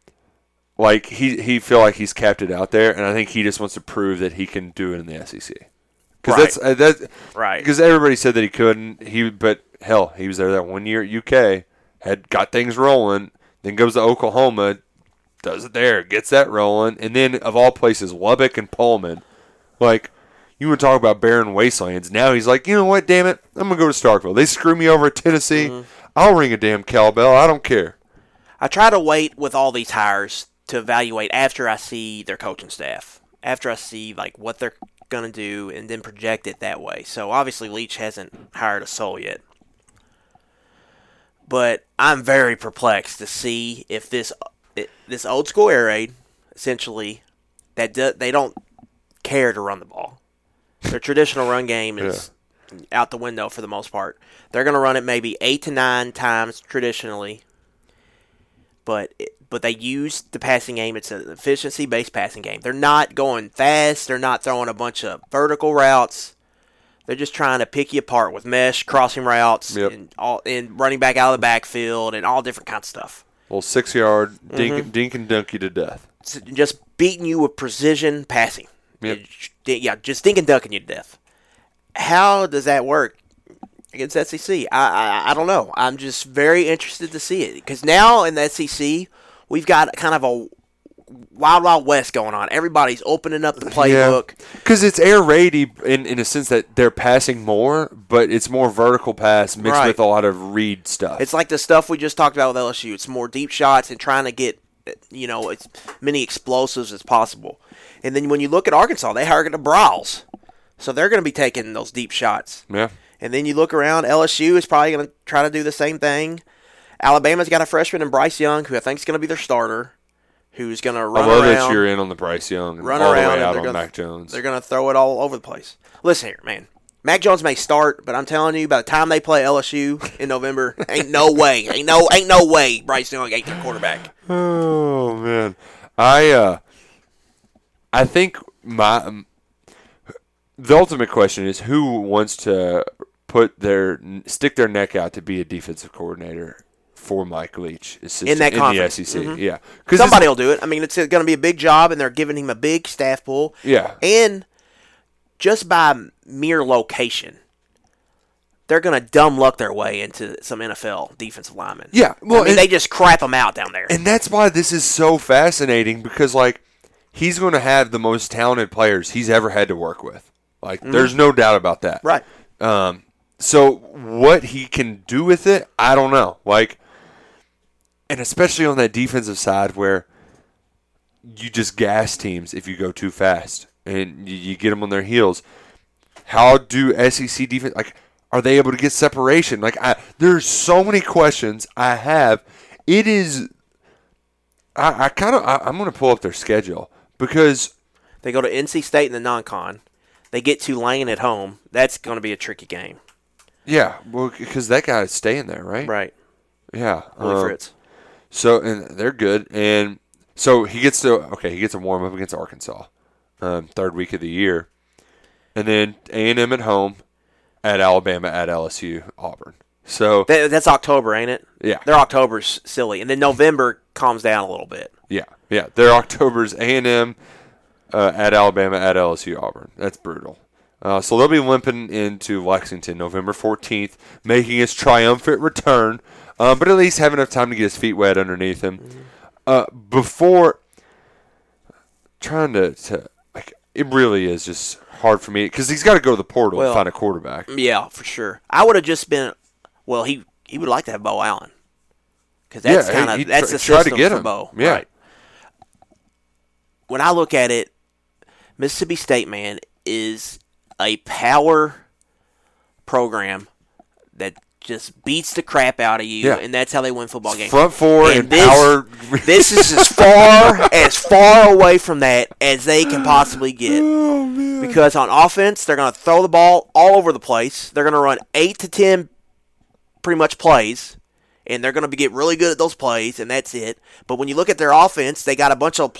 feel like he's capped it out there, and I think he just wants to prove that he can do it in the SEC. Because that's right. Because everybody said that he couldn't. But hell, he was there that 1 year at UK, had got things rolling, then goes to Oklahoma, does it there, gets that rolling, and then of all places, Lubbock and Pullman, like. You want to talk about barren wastelands. Now he's like, you know what, damn it, I'm going to go to Starkville. They screw me over at Tennessee. Mm-hmm. I'll ring a damn cowbell. I don't care. I try to wait with all these hires to evaluate after I see their coaching staff, after I see like what they're going to do, and then project it that way. So obviously Leach hasn't hired a soul yet. But I'm very perplexed to see if this old school air raid, essentially, that they don't care to run the ball. Their traditional run game is out the window for the most part. They're going to run it maybe 8 to 9 times traditionally, but they use the passing game. It's an efficiency-based passing game. They're not going fast. They're not throwing a bunch of vertical routes. They're just trying to pick you apart with mesh, crossing routes, and running back out of the backfield, and all different kinds of stuff. Well, 6-yard, dink and dunk you to death. It's just beating you with precision passing. Yep. Just dink and dunking you to death. How does that work against SEC? I don't know. I'm just very interested to see it because now in the SEC, we've got kind of a Wild West going on. Everybody's opening up the playbook. Because it's air raid in a sense that they're passing more, but it's more vertical pass mixed with a lot of read stuff. It's like the stuff we just talked about with LSU. It's more deep shots and trying to get as many explosives as possible. And then when you look at Arkansas, they hired the Brawls. So they're going to be taking those deep shots. Yeah. And then you look around, LSU is probably going to try to do the same thing. Alabama's got a freshman in Bryce Young, who I think is going to be their starter, who's going to run around. I love that you're in on the Bryce Young and run all around the way out on Mac Jones. They're going to throw it all over the place. Listen here, man. Mac Jones may start, but I'm telling you, by the time they play LSU in November, ain't no way. Ain't no way Bryce Young ain't their quarterback. Oh, man. I think the ultimate question is who wants to stick their neck out to be a defensive coordinator for Mike Leach in that conference. The SEC. Mm-hmm. Yeah, somebody will do it. I mean, it's going to be a big job, and they're giving him a big staff pool. Yeah, and just by mere location, they're going to dumb luck their way into some NFL defensive linemen. Yeah, well, they just crap them out down there, and that's why this is so fascinating because he's going to have the most talented players he's ever had to work with. There's no doubt about that. Right. So what he can do with it, I don't know. And especially on that defensive side where you just gas teams if you go too fast and you get them on their heels. How do SEC defense, are they able to get separation? There's so many questions I have. It is, I'm going to pull up their schedule because they go to NC State in the non-con. They get Tulane at home. That's going to be a tricky game. Yeah, well, because that guy is staying there, right? Right. Yeah. Willie Fritz. So, and they're good. And so he gets to warm up against Arkansas, third week of the year. And then A&M at home, at Alabama, at LSU, Auburn. So that's October, ain't it? Yeah. Their October's silly. And then November calms down a little bit. Yeah. Their October's A&M, at Alabama, at LSU, Auburn. That's brutal. So they'll be limping into Lexington November 14th, making his triumphant return, but at least have enough time to get his feet wet underneath him. Before trying to it really is just hard for me because he's got to go to the portal and find a quarterback. Yeah, for sure. I would have just been he would like to have Bo Allen because that's that's the system for Bo. Yeah. Right. When I look at it, Mississippi State, man, is a power program that just beats the crap out of you, and that's how they win football games. Front four and power. This is as far away from that as they can possibly get. Oh, man. Because on offense, they're going to throw the ball all over the place. They're going to run 8 to 10 pretty much plays, and they're going to get really good at those plays, and that's it. But when you look at their offense, they got a bunch of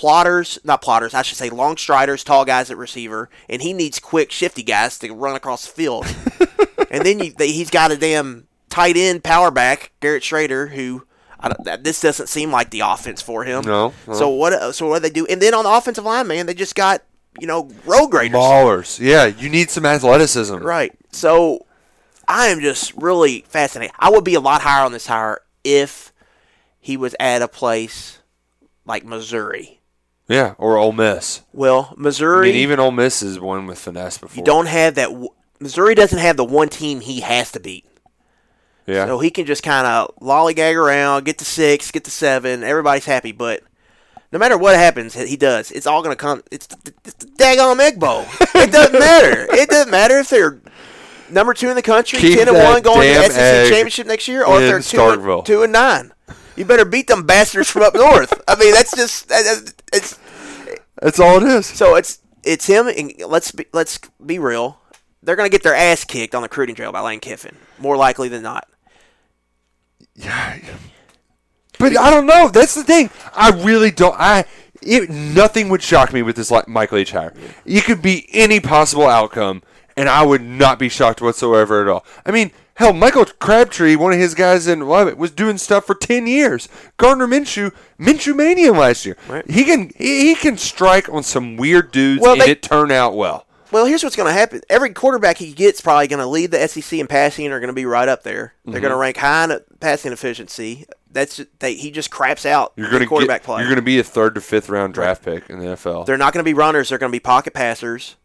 long striders, tall guys at receiver, and he needs quick, shifty guys to run across the field. And then he's got a damn tight end power back, Garrett Schrader, who this doesn't seem like the offense for him. No. So what do they do? And then on the offensive line, man, they just got road graders. Ballers. Yeah, you need some athleticism. Right. So I am just really fascinated. I would be a lot higher on this hire if he was at a place like Missouri. Yeah, or Ole Miss. Well, Missouri. Even Ole Miss has won with finesse before. You don't have that. Missouri doesn't have the one team he has to beat. Yeah. So he can just kind of lollygag around, get to 6, get to 7. Everybody's happy. But no matter what happens, he does. It's all going to come. It's the daggone Egbo. It doesn't matter. It doesn't matter if they're number 2 in the country, 10-1, going to the SEC championship next year, or if they're 2-9. You better beat them bastards from up north. I mean, that's just it's. That's all it is. So it's it's him. And let's be real. They're going to get their ass kicked on the recruiting trail by Lane Kiffin, more likely than not. Yeah. But I don't know. That's the thing. I really don't. Nothing would shock me with this Mike Leach hire. It could be any possible outcome, and I would not be shocked whatsoever at all. I mean, hell, Michael Crabtree, one of his guys in Lubbock, was doing stuff for 10 years. Gardner Minshew Mania last year. Right. He can strike on some weird dudes, and it turn out well. Well, here's what's going to happen. Every quarterback he gets probably going to lead the SEC in passing, or going to be right up there. They're going to rank high in passing efficiency. He just craps out the quarterback play. You're going to be a 3rd to 5th round draft pick in the NFL. They're not going to be runners. They're going to be pocket passers.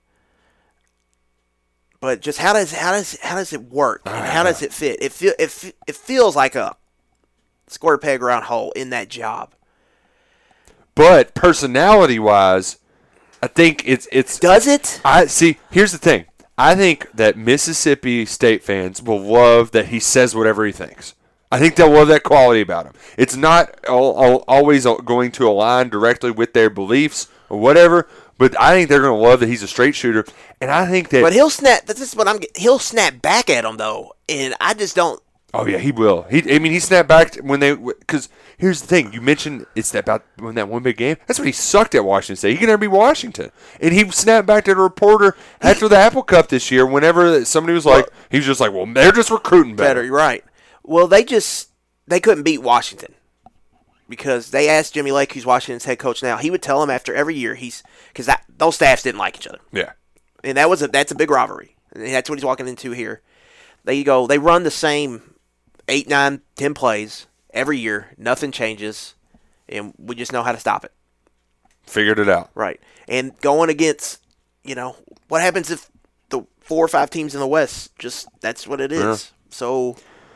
But just how does it work, and how does it fit? It feels like a square peg round hole in that job. But personality-wise, I think it's does it? Here's the thing. I think that Mississippi State fans will love that he says whatever he thinks. I think they'll love that quality about him. It's not always going to align directly with their beliefs or whatever, but I think they're going to love that he's a straight shooter. And I think that. But he'll snap. He'll snap back at them though, and I just don't. Oh yeah, he will. He snapped back because here's the thing. You mentioned it's about when that one big game. That's when he sucked at Washington State. He can never be Washington, and he snapped back to the reporter after the Apple Cup this year. Whenever somebody was like, he was just like, "Well, they're just recruiting better." You're right. Well, they couldn't beat Washington because they asked Jimmy Lake, who's Washington's head coach now. He would tell them after every year because those staffs didn't like each other. Yeah, and that's a big rivalry. And that's what he's walking into here. They run the same 8, 9, 10 plays every year. Nothing changes, and we just know how to stop it. Figured it out. Right. And going against, what happens if the 4 or 5 teams in the West, that's what it is. Yeah. So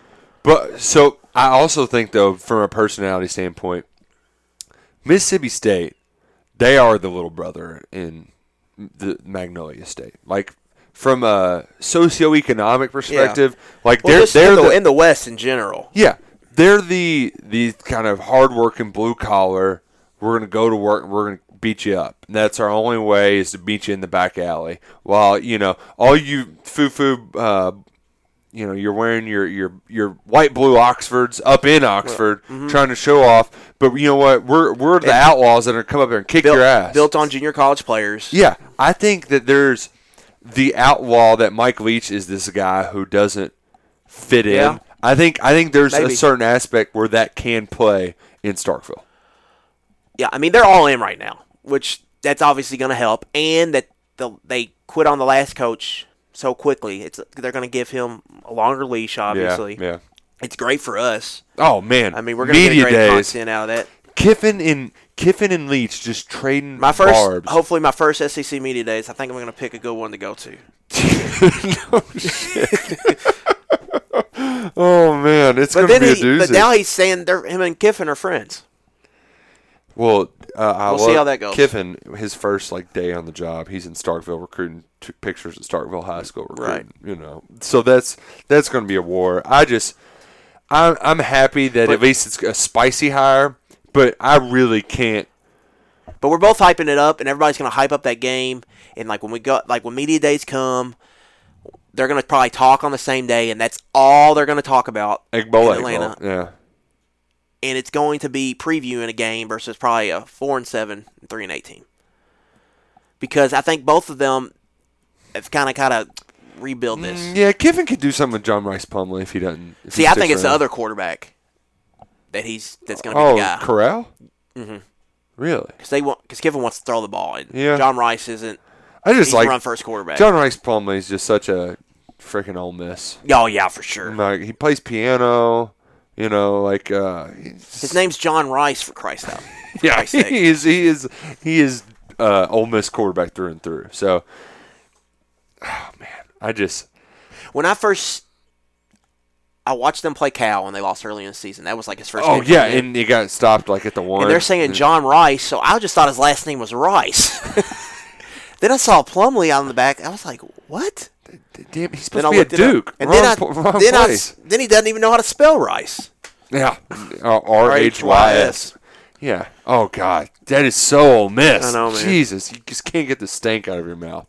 I also think, though, from a personality standpoint, Mississippi State, they are the little brother in the Magnolia State. Like, from a socioeconomic perspective, they're in the West in general. Yeah, they're the kind of hardworking blue collar. We're going to go to work and we're going to beat you up. And that's our only way is to beat you in the back alley. While all you foo-foo, you're wearing your white blue Oxfords up in Oxford, trying to show off. But you know what? We're the outlaws that are going to come up there and kick your ass. Built on junior college players. Yeah, I think that there's the outlaw that Mike Leach is this guy who doesn't fit in. Yeah. I think there's a certain aspect where that can play in Starkville. Yeah, I mean they're all in right now, which that's obviously going to help, and that they quit on the last coach so quickly. They're going to give him a longer leash, obviously. Yeah. It's great for us. Oh man, I mean we're going to get great content out of that. Kiffin and Leach just trading barbs. Hopefully my first SEC media days. I think I'm going to pick a good one to go to. No shit. Oh man, it's going to be a doozy. But now he's saying him and Kiffin are friends. Well, we'll see how that goes. Kiffin, his first day on the job, he's in Starkville recruiting pictures at Starkville High School recruiting. Right. So that's going to be a war. I'm happy that at least it's a spicy hire, but I really can't. But we're both hyping it up, and everybody's going to hype up that game. And when media days come, they're going to probably talk on the same day, and that's all they're going to talk about Egg Bowl, in Atlanta. Yeah. And it's going to be previewing a game versus probably a 4-7 and 3-18. Because I think both of them have kind of rebuild this. Yeah, Kiffin could do something with John Rice Plumlee if he doesn't. See, I think it's the other quarterback that's going to be the guy. Oh, Corral? Mm-hmm. Really? Because Kiffin wants to throw the ball, and yeah. John Rice isn't. He's a run first quarterback. John Rice Plumlee is just such a freaking Ole Miss. Oh yeah, for sure. He plays piano. His name's John Rice, for Christ's sake. Yeah, he is Ole Miss quarterback through and through. So, oh man, when I watched them play Cal when they lost early in the season. That was his first. Oh yeah, and he got stopped at the 1. And they're saying John Rice, so I just thought his last name was Rice. Then I saw Plumlee on the back. I was like, what? Damn, he's supposed to be at Duke. And then he doesn't even know how to spell Rice. Yeah, RHYS. Yeah. Oh God, that is so Ole Miss. I know, man. Jesus, you just can't get the stank out of your mouth.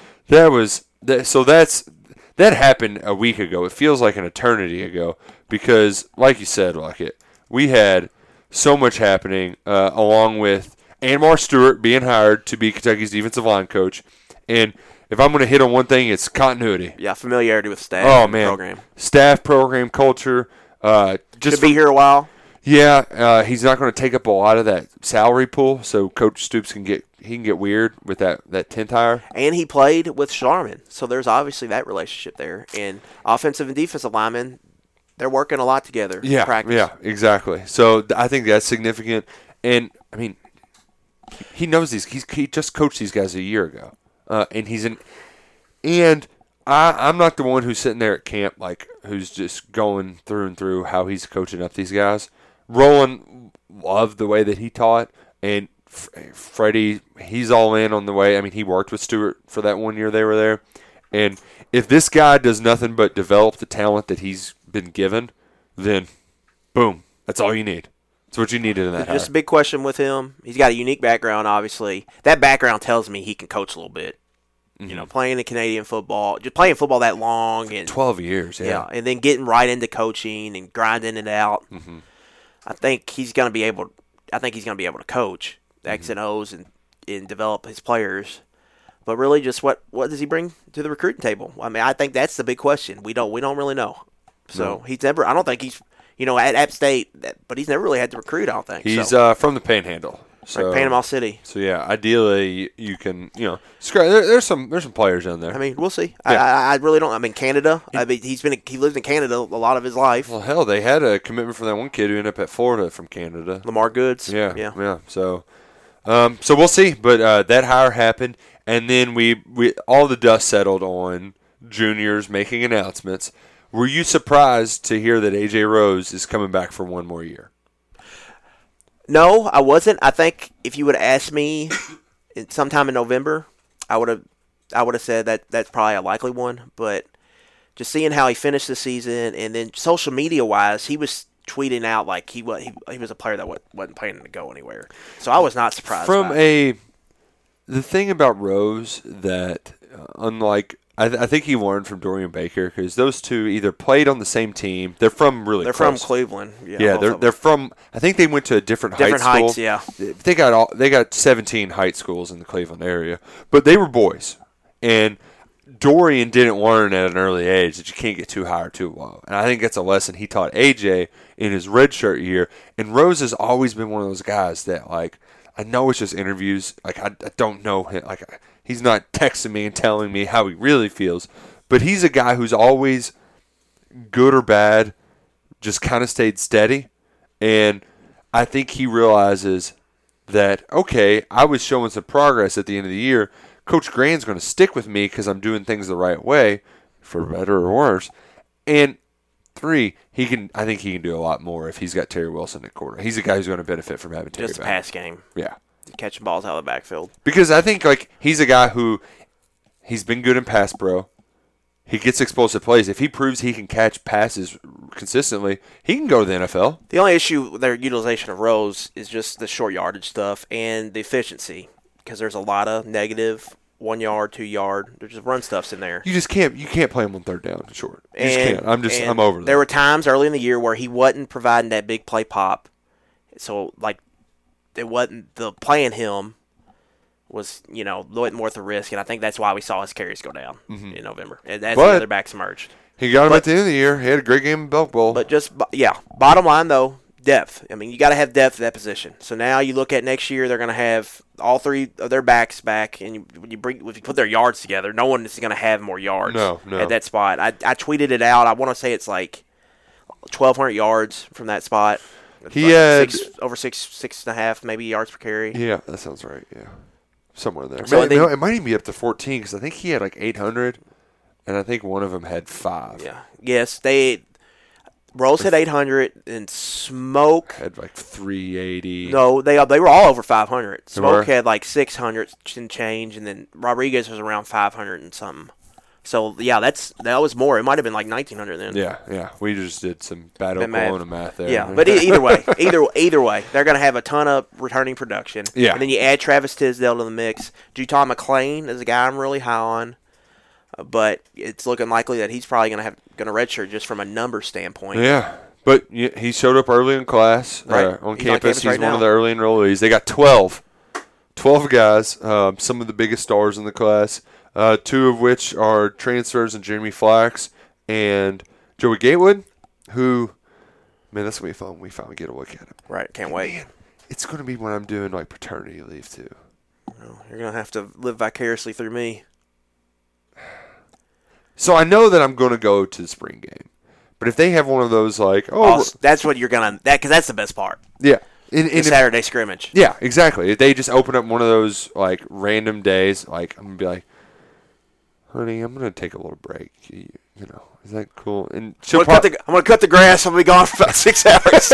That happened a week ago. It feels like an eternity ago because, like you said, we had so much happening along with Anmar Stewart being hired to be Kentucky's defensive line coach. And if I'm going to hit on one thing, it's continuity. Yeah, familiarity with staff. Oh, and man. program. Staff, program, culture. Should be here a while. Yeah, he's not going to take up a lot of that salary pool, so Coach Stoops can get weird with that 10th hire. And he played with Sharman, so there's obviously that relationship there. And offensive and defensive linemen, they're working a lot together. Yeah, in practice. yeah, exactly. So I think that's significant. And I mean, he knows these. He just coached these guys a year ago, and I'm not the one who's sitting there at camp who's just going through and through how he's coaching up these guys. Roland loved the way that he taught, and Freddie, he's all in on the way. I mean, he worked with Stewart for that 1 year they were there. And if this guy does nothing but develop the talent that he's been given, then boom, that's all you need. That's what you needed in that hire. Just a big question with him. He's got a unique background, obviously. That background tells me he can coach a little bit. Mm-hmm. You know, playing in Canadian football, just playing football that long. And 12 years, yeah. And then getting right into coaching and grinding it out. Mm-hmm. I think he's going to be able to coach the X and O's and develop his players. But really, just what does he bring to the recruiting table? I mean, I think that's the big question. We don't really know. So he's never. I don't think he's at App State, but he's never really had to recruit. I don't think he's from the Panhandle, so like Panama City. So yeah, ideally you can there's some players in there. I mean, we'll see. Yeah. I really don't. I mean, Canada. I mean, he lived in Canada a lot of his life. Well, hell, they had a commitment from that one kid who ended up at Florida from Canada, Lamar Goods. Yeah. So we'll see. But that hire happened, and then we all the dust settled on juniors making announcements. Were you surprised to hear that A.J. Rose is coming back for one more year? No, I wasn't. I think if you would have asked me sometime in November, I would have said that that's probably a likely one. But just seeing how he finished the season, and then social media wise, he was tweeting out like he was a player that wasn't planning to go anywhere. So I was not surprised. The thing about Rose that unlike. I think he learned from Dorian Baker because those two either played on the same team. They're from They're close. from Cleveland. Yeah, they're from. I think they went to a different heights heights. School. Yeah, they got 17 height schools in the Cleveland area, but they were boys. And Dorian didn't learn at an early age that you can't get too high or too low. And I think that's a lesson he taught AJ in his redshirt year. And Rose has always been one of those guys that I know it's just interviews. I don't know him. He's not texting me and telling me how he really feels, but he's a guy who's always, good or bad, just kind of stayed steady. And I think he realizes that, okay, I was showing some progress at the end of the year. Coach Grand's going to stick with me because I'm doing things the right way, for better or worse. And 3, I think he can do a lot more if he's got Terry Wilson at quarter. He's a guy who's going to benefit from having Terry just a back. pass game. Yeah. Catching balls out of the backfield. Because I think he's a guy who he's been good in pass pro. He gets explosive plays. If he proves he can catch passes consistently, he can go to the NFL. The only issue with their utilization of Rose is just the short yardage stuff and the efficiency, because there's a lot of negative 1 yard, 2 yard. There's just run stuffs in there. You just can't. You can't play him on third down short. You just can't. I'm over that. There were times early in the year where he wasn't providing that big play pop, so it wasn't the playing him was wasn't worth the risk, and I think that's why we saw his carries go down in November as the other backs emerged. He got him at the end of the year. He had a great game in Belk Bowl. But bottom line though, depth. I mean, you got to have depth at that position. So now you look at next year, they're going to have all 3 of their backs back, and if you put their yards together, no one is going to have more yards at that spot. I tweeted it out. I want to say it's like 1,200 yards from that spot. He had over 6.5 maybe yards per carry. Yeah, that sounds right. Yeah, somewhere there. So it might even be up to 14 because I think he had 800, and I think one of them had 5. Yeah. Yes, Rose had 800, and Smoke had 380. No, they were all over 500. Smoke had 600 and change, and then Rodriguez was around 500 and something. So yeah, that was more. It might have been like 1,900 then. Yeah. We just did some bad Been mad. Oklahoma math there. Yeah, but either way, they're going to have a ton of returning production. Yeah. And then you add Travis Tisdale to the mix. Utah McClain is a guy I'm really high on, but it's looking likely that he's probably going to redshirt just from a number standpoint. Yeah. But he showed up early in class on campus. He's one of the early enrollees. They got 12 guys, some of the biggest stars in the class, 2 of which are transfers in Jeremy Flax and Joey Gatewood, who, man, that's going to be fun when we finally get a look at him. Right, can't wait. Man, it's going to be when I'm doing like paternity leave too. Well, you're going to have to live vicariously through me. So I know that I'm going to go to the spring game. But if they have one of those, like, that's what you're gonna because that's the best part. Yeah, the Saturday scrimmage. Yeah, exactly. If they just open up one of those like random days, like I'm gonna be like, honey, I'm gonna take a little break. You know, is that cool? And I'm gonna cut the grass. I'm gonna be gone for about 6 hours.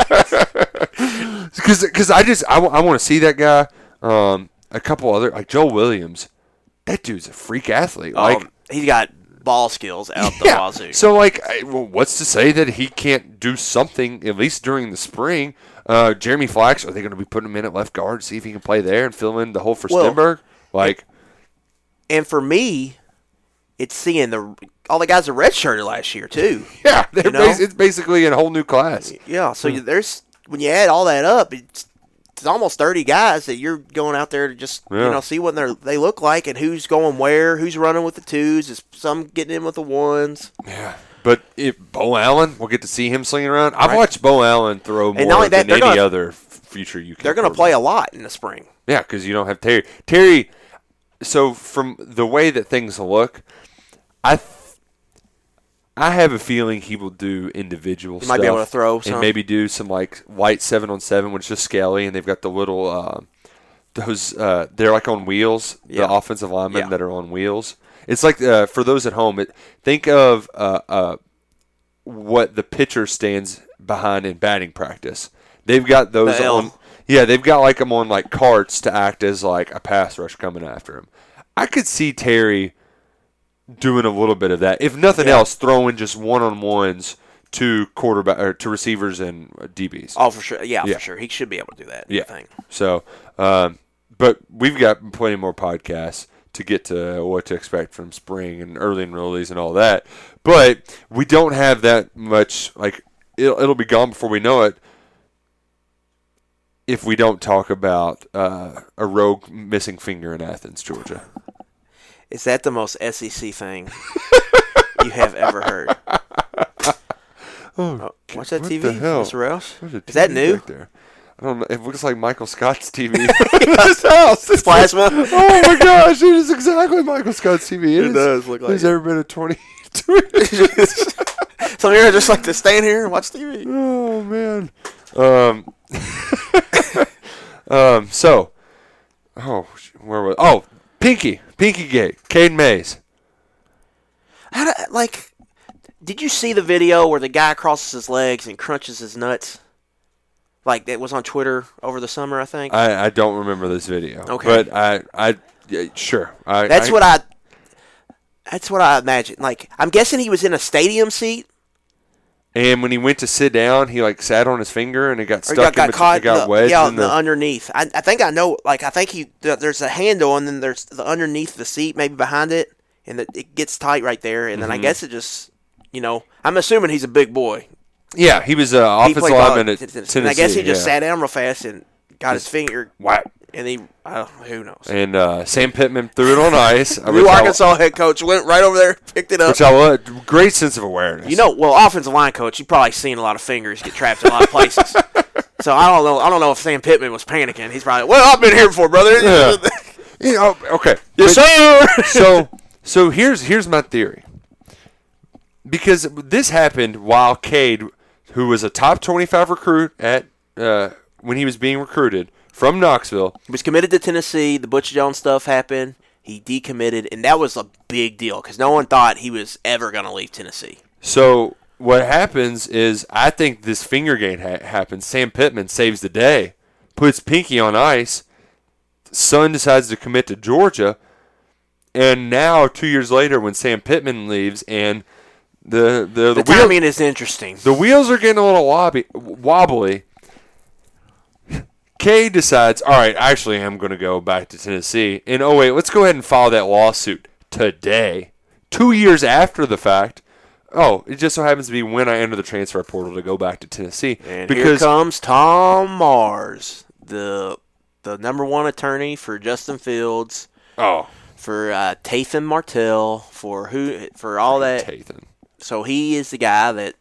Because I want to see that guy. A couple other like Joel Williams. That dude's a freak athlete. Like he's got ball skills out the wazoo. So, like, what's to say that he can't do something, at least during the spring? Jeremy Flax, are they going to be putting him in at left guard, see if he can play there and fill in the hole for Stenberg? And for me, it's seeing all the guys are redshirted last year, too. Yeah, it's basically a whole new class. Yeah, so there's when you add all that up, it's almost 30 guys that you're going out there to just see what they look like and who's going where, who's running with the 2s, is some getting in with the 1s. Yeah, but Bo Allen, we'll get to see him slinging around. I've watched Bo Allen throw more than any other future UK. They're going to play a lot in the spring. Yeah, because you don't have Terry. Terry. So from the way that things look, I have a feeling he will do individual stuff. He might be able to throw some. And maybe do some, like, light 7-on-7, which is just Skelly, and they've got the little, they're like on wheels, the offensive linemen that are on wheels. It's like, for those at home, think of what the pitcher stands behind in batting practice. They've got those on. Yeah, they've got like them on like carts to act as like a pass rush coming after him. I could see Terry doing a little bit of that. If nothing else, throwing just one-on-ones to quarterback or to receivers and DBs. Oh, for sure. Yeah, for sure. He should be able to do that. Yeah. I think. So, but we've got plenty more podcasts to get to what to expect from spring and early enrollees and all that. But we don't have that much. Like it'll be gone before we know it. If we don't talk about a rogue missing finger in Athens, Georgia. Is that the most SEC thing you have ever heard? Watch that TV, Mr. Roush. Is that new? There? I don't know. It looks like Michael Scott's TV in this house. It's plasma. Oh my gosh, it is exactly Michael Scott's TV. It does look like There's ever been a 20. Some of you just like to stand here and watch TV. Oh man. Where was? Pinky Gate, Caden Mays. Did you see the video where the guy crosses his legs and crunches his nuts? Like, it was on Twitter over the summer, I think. I don't remember this video. Okay, but sure. That's what I imagine. Like, I'm guessing he was in a stadium seat. And when he went to sit down, he like sat on his finger and it got stuck. Caught. It got wedged. In the underneath. I think I know. Like I think there's a handle and then there's the underneath the seat, maybe behind it, and it gets tight right there. And then I guess it just, I'm assuming he's a big boy. Yeah, he was an offensive lineman at Tennessee. And I guess he just sat down real fast and got his finger whack. And who knows? And Sam Pittman threw it on ice. New Arkansas head coach went right over there, picked it up. Which I love. Great sense of awareness. Offensive line coach, you've probably seen a lot of fingers get trapped in a lot of places. So I don't know if Sam Pittman was panicking. He's probably, I've been here before, brother. Yeah. Okay. Yes, sir. So here's my theory. Because this happened while Cade, who was a top 25 recruit at when he was being recruited from Knoxville. He was committed to Tennessee. The Butch Jones stuff happened. He decommitted, and that was a big deal because no one thought he was ever going to leave Tennessee. So what happens is I think this finger game happens. Sam Pittman saves the day, puts Pinky on ice. Son decides to commit to Georgia, And now 2 years later, when Sam Pittman leaves, and the timing is interesting. The wheels are getting a little wobbly. Kay decides, all right, actually, I'm going to go back to Tennessee. And, oh, wait, let's go ahead and file that lawsuit today. 2 years after the fact. Oh, it just so happens to be when I enter the transfer portal to go back to Tennessee. And here comes Tom Mars, the number one attorney for Justin Fields. Oh. For Tathan Martell, for all that. Tathan. So he is the guy that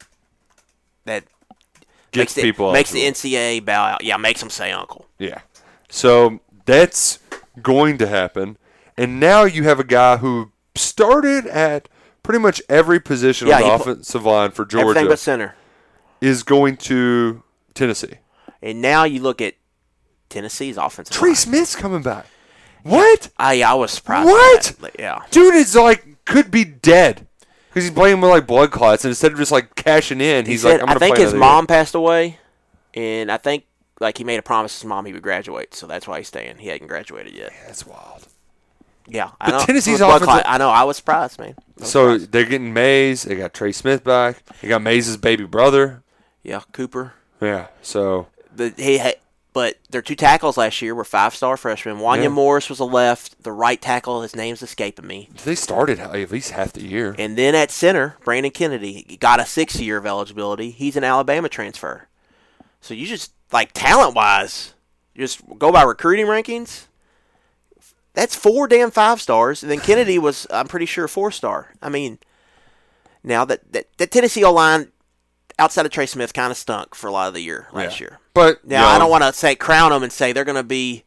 Gets makes people the NCAA bow out. Yeah, makes them say uncle. Yeah. So that's going to happen. And now you have a guy who started at pretty much every position on the offensive line for Georgia. Everything but center. Is going to Tennessee. And now you look at Tennessee's offensive line. Trey Smith's coming back. What? I was surprised. What? By that. Yeah. Dude is could be dead. Because he's playing with blood clots, and instead of just cashing in, he's like, I'm going to play I think his another mom year. passed away, and I think he made a promise to his mom he would graduate, so that's why he's staying. He hadn't graduated yet. Yeah, that's wild. Yeah, but I know. Tennessee's offensive. I know. I was surprised, man. So they're getting Mays. They got Trey Smith back. They got Mays' baby brother. Yeah, Cooper. Yeah. So but their two tackles last year were 5-star freshmen. Wanya Morris was a left. The right tackle, his name's escaping me. They started at least half the year. And then at center, Brandon Kennedy got a 6 year of eligibility. He's an Alabama transfer. So you just, talent-wise, just go by recruiting rankings. That's 4 damn 5-stars. And then Kennedy was, I'm pretty sure, a 4-star. I mean, now that Tennessee O-line, outside of Trey Smith, kind of stunk for a lot of the year last year. But now I don't want to crown them and say they're going to be,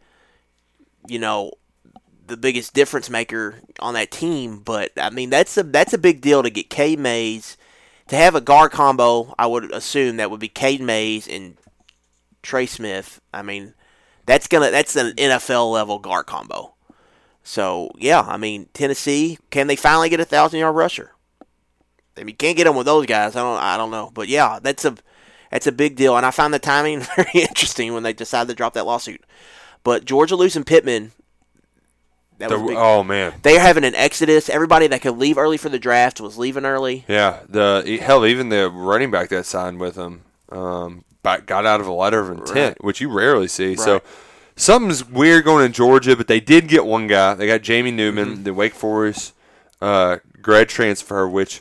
the biggest difference maker on that team. But I mean that's a big deal to get Cade Mays to have a guard combo. I would assume that would be Cade Mays and Trey Smith. I mean that's an NFL level guard combo. So yeah, I mean Tennessee, can they finally get a 1,000-yard rusher? I mean, can't get them with those guys. I don't know, but yeah, that's a big deal, and I found the timing very interesting when they decided to drop that lawsuit. But Georgia losing Pittman, that was big. Oh man, they're having an exodus. Everybody that could leave early for the draft was leaving early. Yeah, even the running back that signed with them got out of a letter of intent, which you rarely see. Right. So something's weird going in Georgia, but they did get one guy. They got Jamie Newman, the Wake Forest grad transfer, which.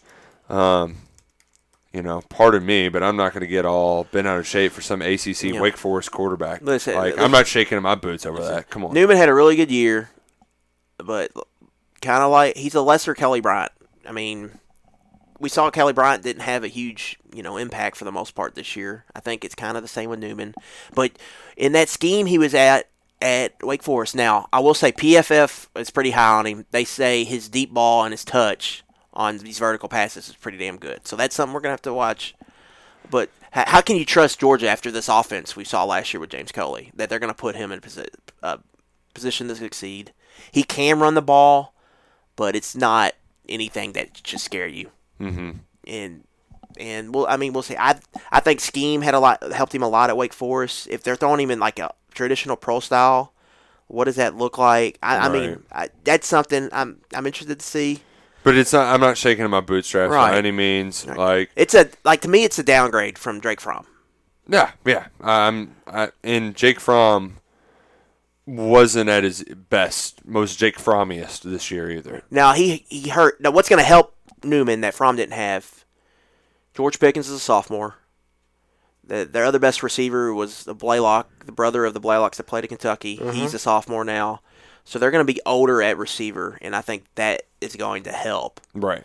Pardon me, but I'm not going to get all bent out of shape for some ACC Wake Forest quarterback. I'm not shaking my boots over that. Come on. Newman had a really good year, but kind of he's a lesser Kelly Bryant. I mean, we saw Kelly Bryant didn't have a huge, impact for the most part this year. I think it's kind of the same with Newman. But in that scheme he was at Wake Forest. Now, I will say PFF is pretty high on him. They say his deep ball and his touch on these vertical passes is pretty damn good. So that's something we're going to have to watch. But how can you trust Georgia after this offense we saw last year with James Coley, that they're going to put him in position to succeed? He can run the ball, but it's not anything that should scare you. Mm-hmm. And we'll see. I think scheme helped him a lot at Wake Forest. If they're throwing him in like a traditional pro style, what does that look like? I mean, that's something I'm interested to see. But it's not. I'm not shaking my bootstraps by any means. Right. To me, it's a downgrade from Drake Fromm. Yeah. And Jake Fromm wasn't at his best, most Jake Frommiest this year either. Now he hurt. Now what's going to help Newman that Fromm didn't have? George Pickens is a sophomore. Their other best receiver was the Blaylock, the brother of the Blaylocks that played at Kentucky. Mm-hmm. He's a sophomore now. So they're going to be older at receiver, and I think that is going to help. Right.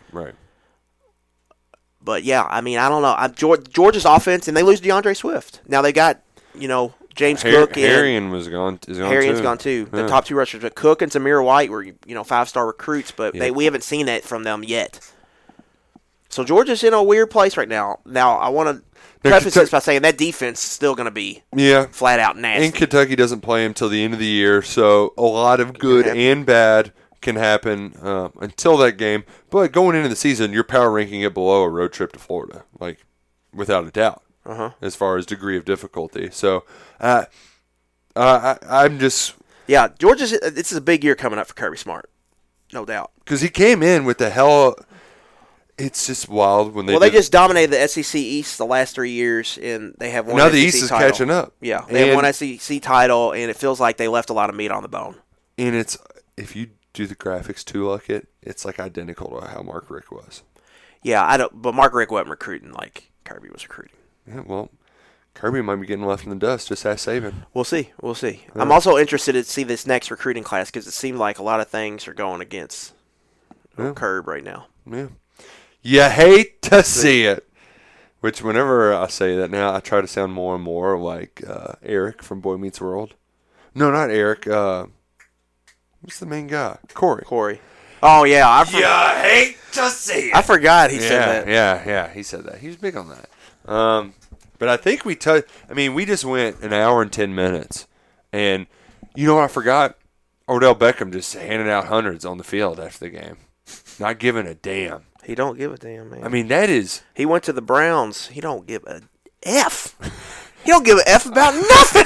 But, yeah, I mean, I don't know. Georgia's offense, and they lose DeAndre Swift. Now they got, James Cook. Harrion is gone Harrion's gone, too. The top two rushers. But Cook and Zamir White were, 5-star recruits, but we haven't seen that from them yet. So Georgia's in a weird place right now. Now, I want to preface this by saying that defense is still going to be flat out nasty. And Kentucky doesn't play until the end of the year, so a lot of good and bad can happen until that game. But going into the season, you're power ranking it below a road trip to Florida, without a doubt, as far as degree of difficulty. So I'm just... Yeah, Georgia's. This is a big year coming up for Kirby Smart. No doubt. Because he came in with the hell. It's just wild when they. Well, they just dominated the SEC East the last 3 years, and they have one. Now SEC the East is title. catching up. Yeah, they have one SEC title, and it feels like they left a lot of meat on the bone. And it's if you do the graphics too like it's like identical to how Mark Richt was. Yeah, I don't. But Mark Richt wasn't recruiting like Kirby was recruiting. Yeah, well, Kirby might be getting left in the dust. Just ask Saban. We'll see. Yeah. I'm also interested to see this next recruiting class because it seemed like a lot of things are going against Curb right now. Yeah. You hate to see it. Which, whenever I say that now, I try to sound more and more like Eric from Boy Meets World. No, not Eric. What's the main guy? Corey. Oh, yeah. You hate to see it. I forgot he said that. Yeah, he said that. He was big on that. But I think we just went an hour and 10 minutes. And you know what I forgot? Odell Beckham just handed out hundreds on the field after the game. Not giving a damn. He don't give a damn, man. I mean, that is... He went to the Browns. He don't give a F. He don't give a F about nothing.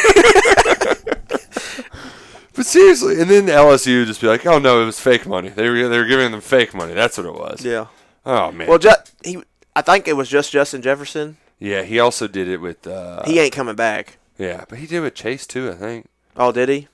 But seriously, and then LSU just be like, "Oh no, it was fake money. They were giving them fake money. That's what it was." Yeah. Oh man. Well, I think it was just Justin Jefferson. Yeah, he also did it with. He ain't coming back. Yeah, but he did it with Chase too. I think. Oh, did he?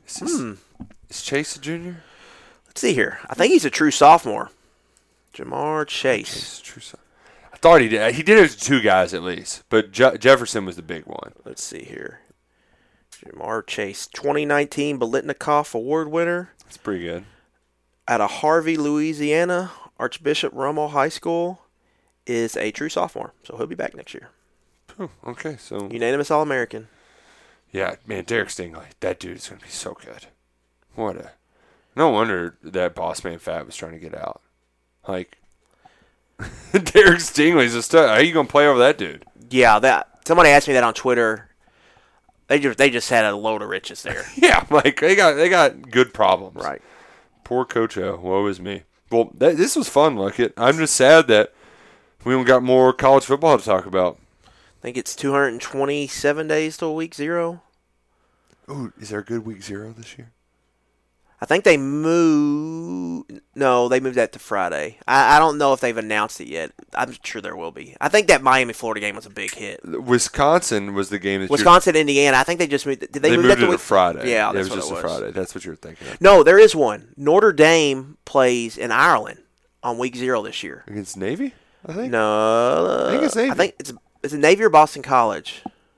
Is Chase a junior? Let's see here. I think he's a true sophomore. Jamar Chase. I thought he did. He did it with two guys at least, but Jefferson was the big one. Let's see here. Jamar Chase, 2019 Biletnikoff Award winner. That's pretty good. Out of Harvey, Louisiana, Archbishop Rummel High School, is a true sophomore, so he'll be back next year. Oh, okay, so unanimous All-American. Yeah, man, Derek Stingley, that dude's gonna be so good. No wonder that Boss Man Fat was trying to get out. Like, Derek Stingley's a stud. How are you gonna play over that dude? Yeah, somebody asked me that on Twitter. They just had a load of riches there. Yeah, like they got good problems. Right. Poor Coach O. Woe is me. Well, this was fun, Luckett. I'm just sad that we don't got more college football to talk about. I think it's 227 days till week 0. Ooh, is there a good week 0 this year? I think they moved. No, they moved that to Friday. I don't know if they've announced it yet. I'm sure there will be. I think that Miami-Florida game was a big hit. Wisconsin was the game that Wisconsin-Indiana. I think they just moved. Did they move that to Friday? Yeah, it that's was just what it a was. Friday. That's what you're thinking of. No, there is one. Notre Dame plays in Ireland on week 0 this year against Navy. I think. No, I think it's Navy. I think it's a Navy or Boston College.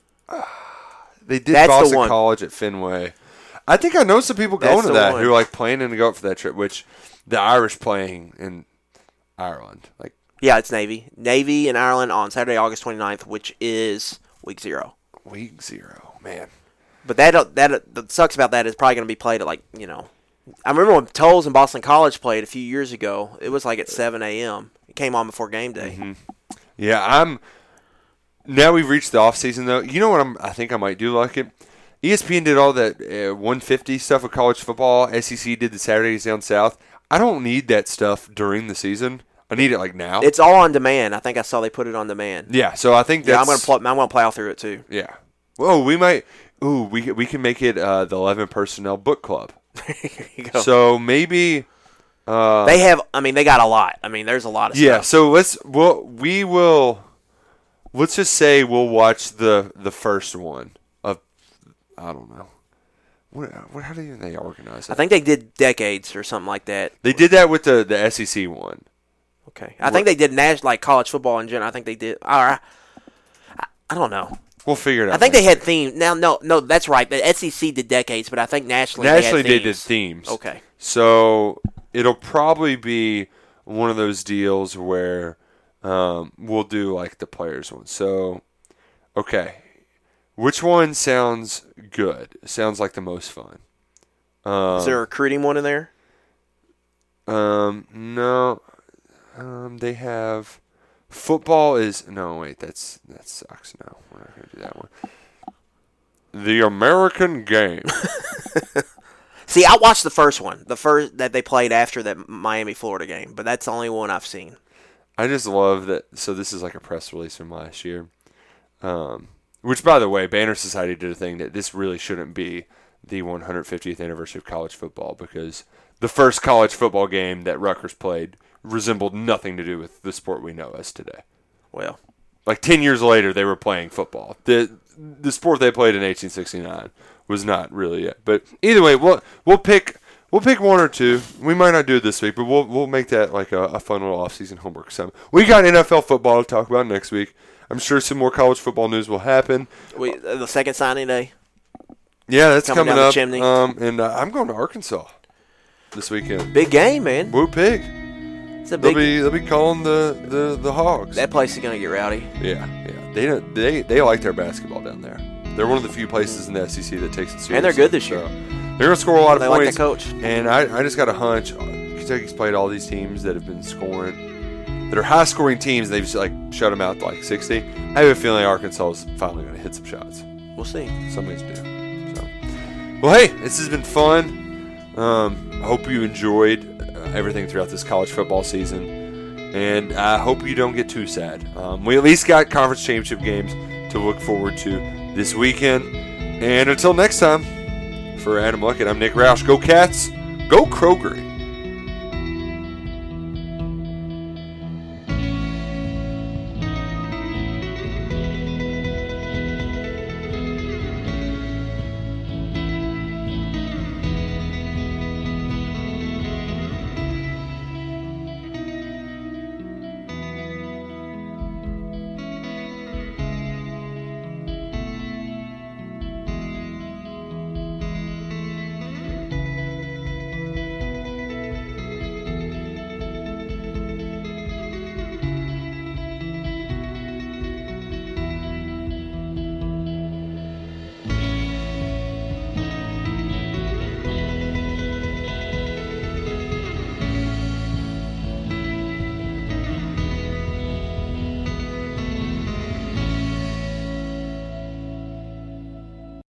They did Boston College at Fenway. I think I know some people going to that who are like planning to go up for that trip, which the Irish playing in Ireland. Like, yeah, it's Navy. Navy in Ireland on Saturday, August 29th, which is week 0. Week 0, man. But that sucks about that is probably going to be played at I remember when Tulls and Boston College played a few years ago. It was like at 7 a.m. It came on before game day. Mm-hmm. Yeah, now we've reached the off season though. You know what I think I might do like it? ESPN did all that 150 stuff with college football. SEC did the Saturdays down south. I don't need that stuff during the season. I need it like now. It's all on demand. I think I saw they put it on demand. Yeah, so I think that's... I'm gonna plow through it too. Yeah. Well, we might... Ooh, we can make it the 11 personnel book club. There you go. So maybe... they have... they got a lot. There's a lot of stuff. Yeah, so let's just say we'll watch the first one. I don't know. How do they organize it? I think they did decades or something like that. They did that with the SEC one. Okay. I think they did college football in general. I think they did. I don't know. We'll figure it out. I think they had themes. Now, no, that's right. The SEC did decades, but I think nationally they did themes. Okay. So it'll probably be one of those deals where we'll do like the players one. So, okay. Which one sounds good? Sounds like the most fun. Is there a recruiting one in there? No. They have football is no wait that sucks. No, we're not gonna do that one. The American Game. See, I watched the first one, the first that they played after that Miami-Florida game, but that's the only one I've seen. I just love that. So this is like a press release from last year. Which, by the way, Banner Society did a thing that this really shouldn't be the 150th anniversary of college football, because the first college football game that Rutgers played resembled nothing to do with the sport we know as today. Well, like 10 years later, they were playing football. The sport they played in 1869 was not really it. But either way, we'll pick one or two. We might not do it this week, but we'll make that like a fun little off-season homework. So we got NFL football to talk about next week. I'm sure some more college football news will happen. The second signing day. Yeah, that's coming down up. the chimney. And I'm going to Arkansas this weekend. Big game, man. Woo pig. It's a big. They'll be calling the Hogs. That place is gonna get rowdy. Yeah. They like their basketball down there. They're one of the few places in the SEC that takes it seriously. And they're good this year. So they're gonna score a lot of points. They like the coach. And I just got a hunch. Kentucky's played all these teams that have been scoring, that are high-scoring teams. They've just like shut them out to like 60. I have a feeling Arkansas is finally gonna hit some shots. We'll see. Somebody's due. So, well, hey, this has been fun. I hope you enjoyed everything throughout this college football season, and I hope you don't get too sad. We at least got conference championship games to look forward to this weekend. And until next time, for Adam Luckett, I'm Nick Roush. Go Cats, go Kroger.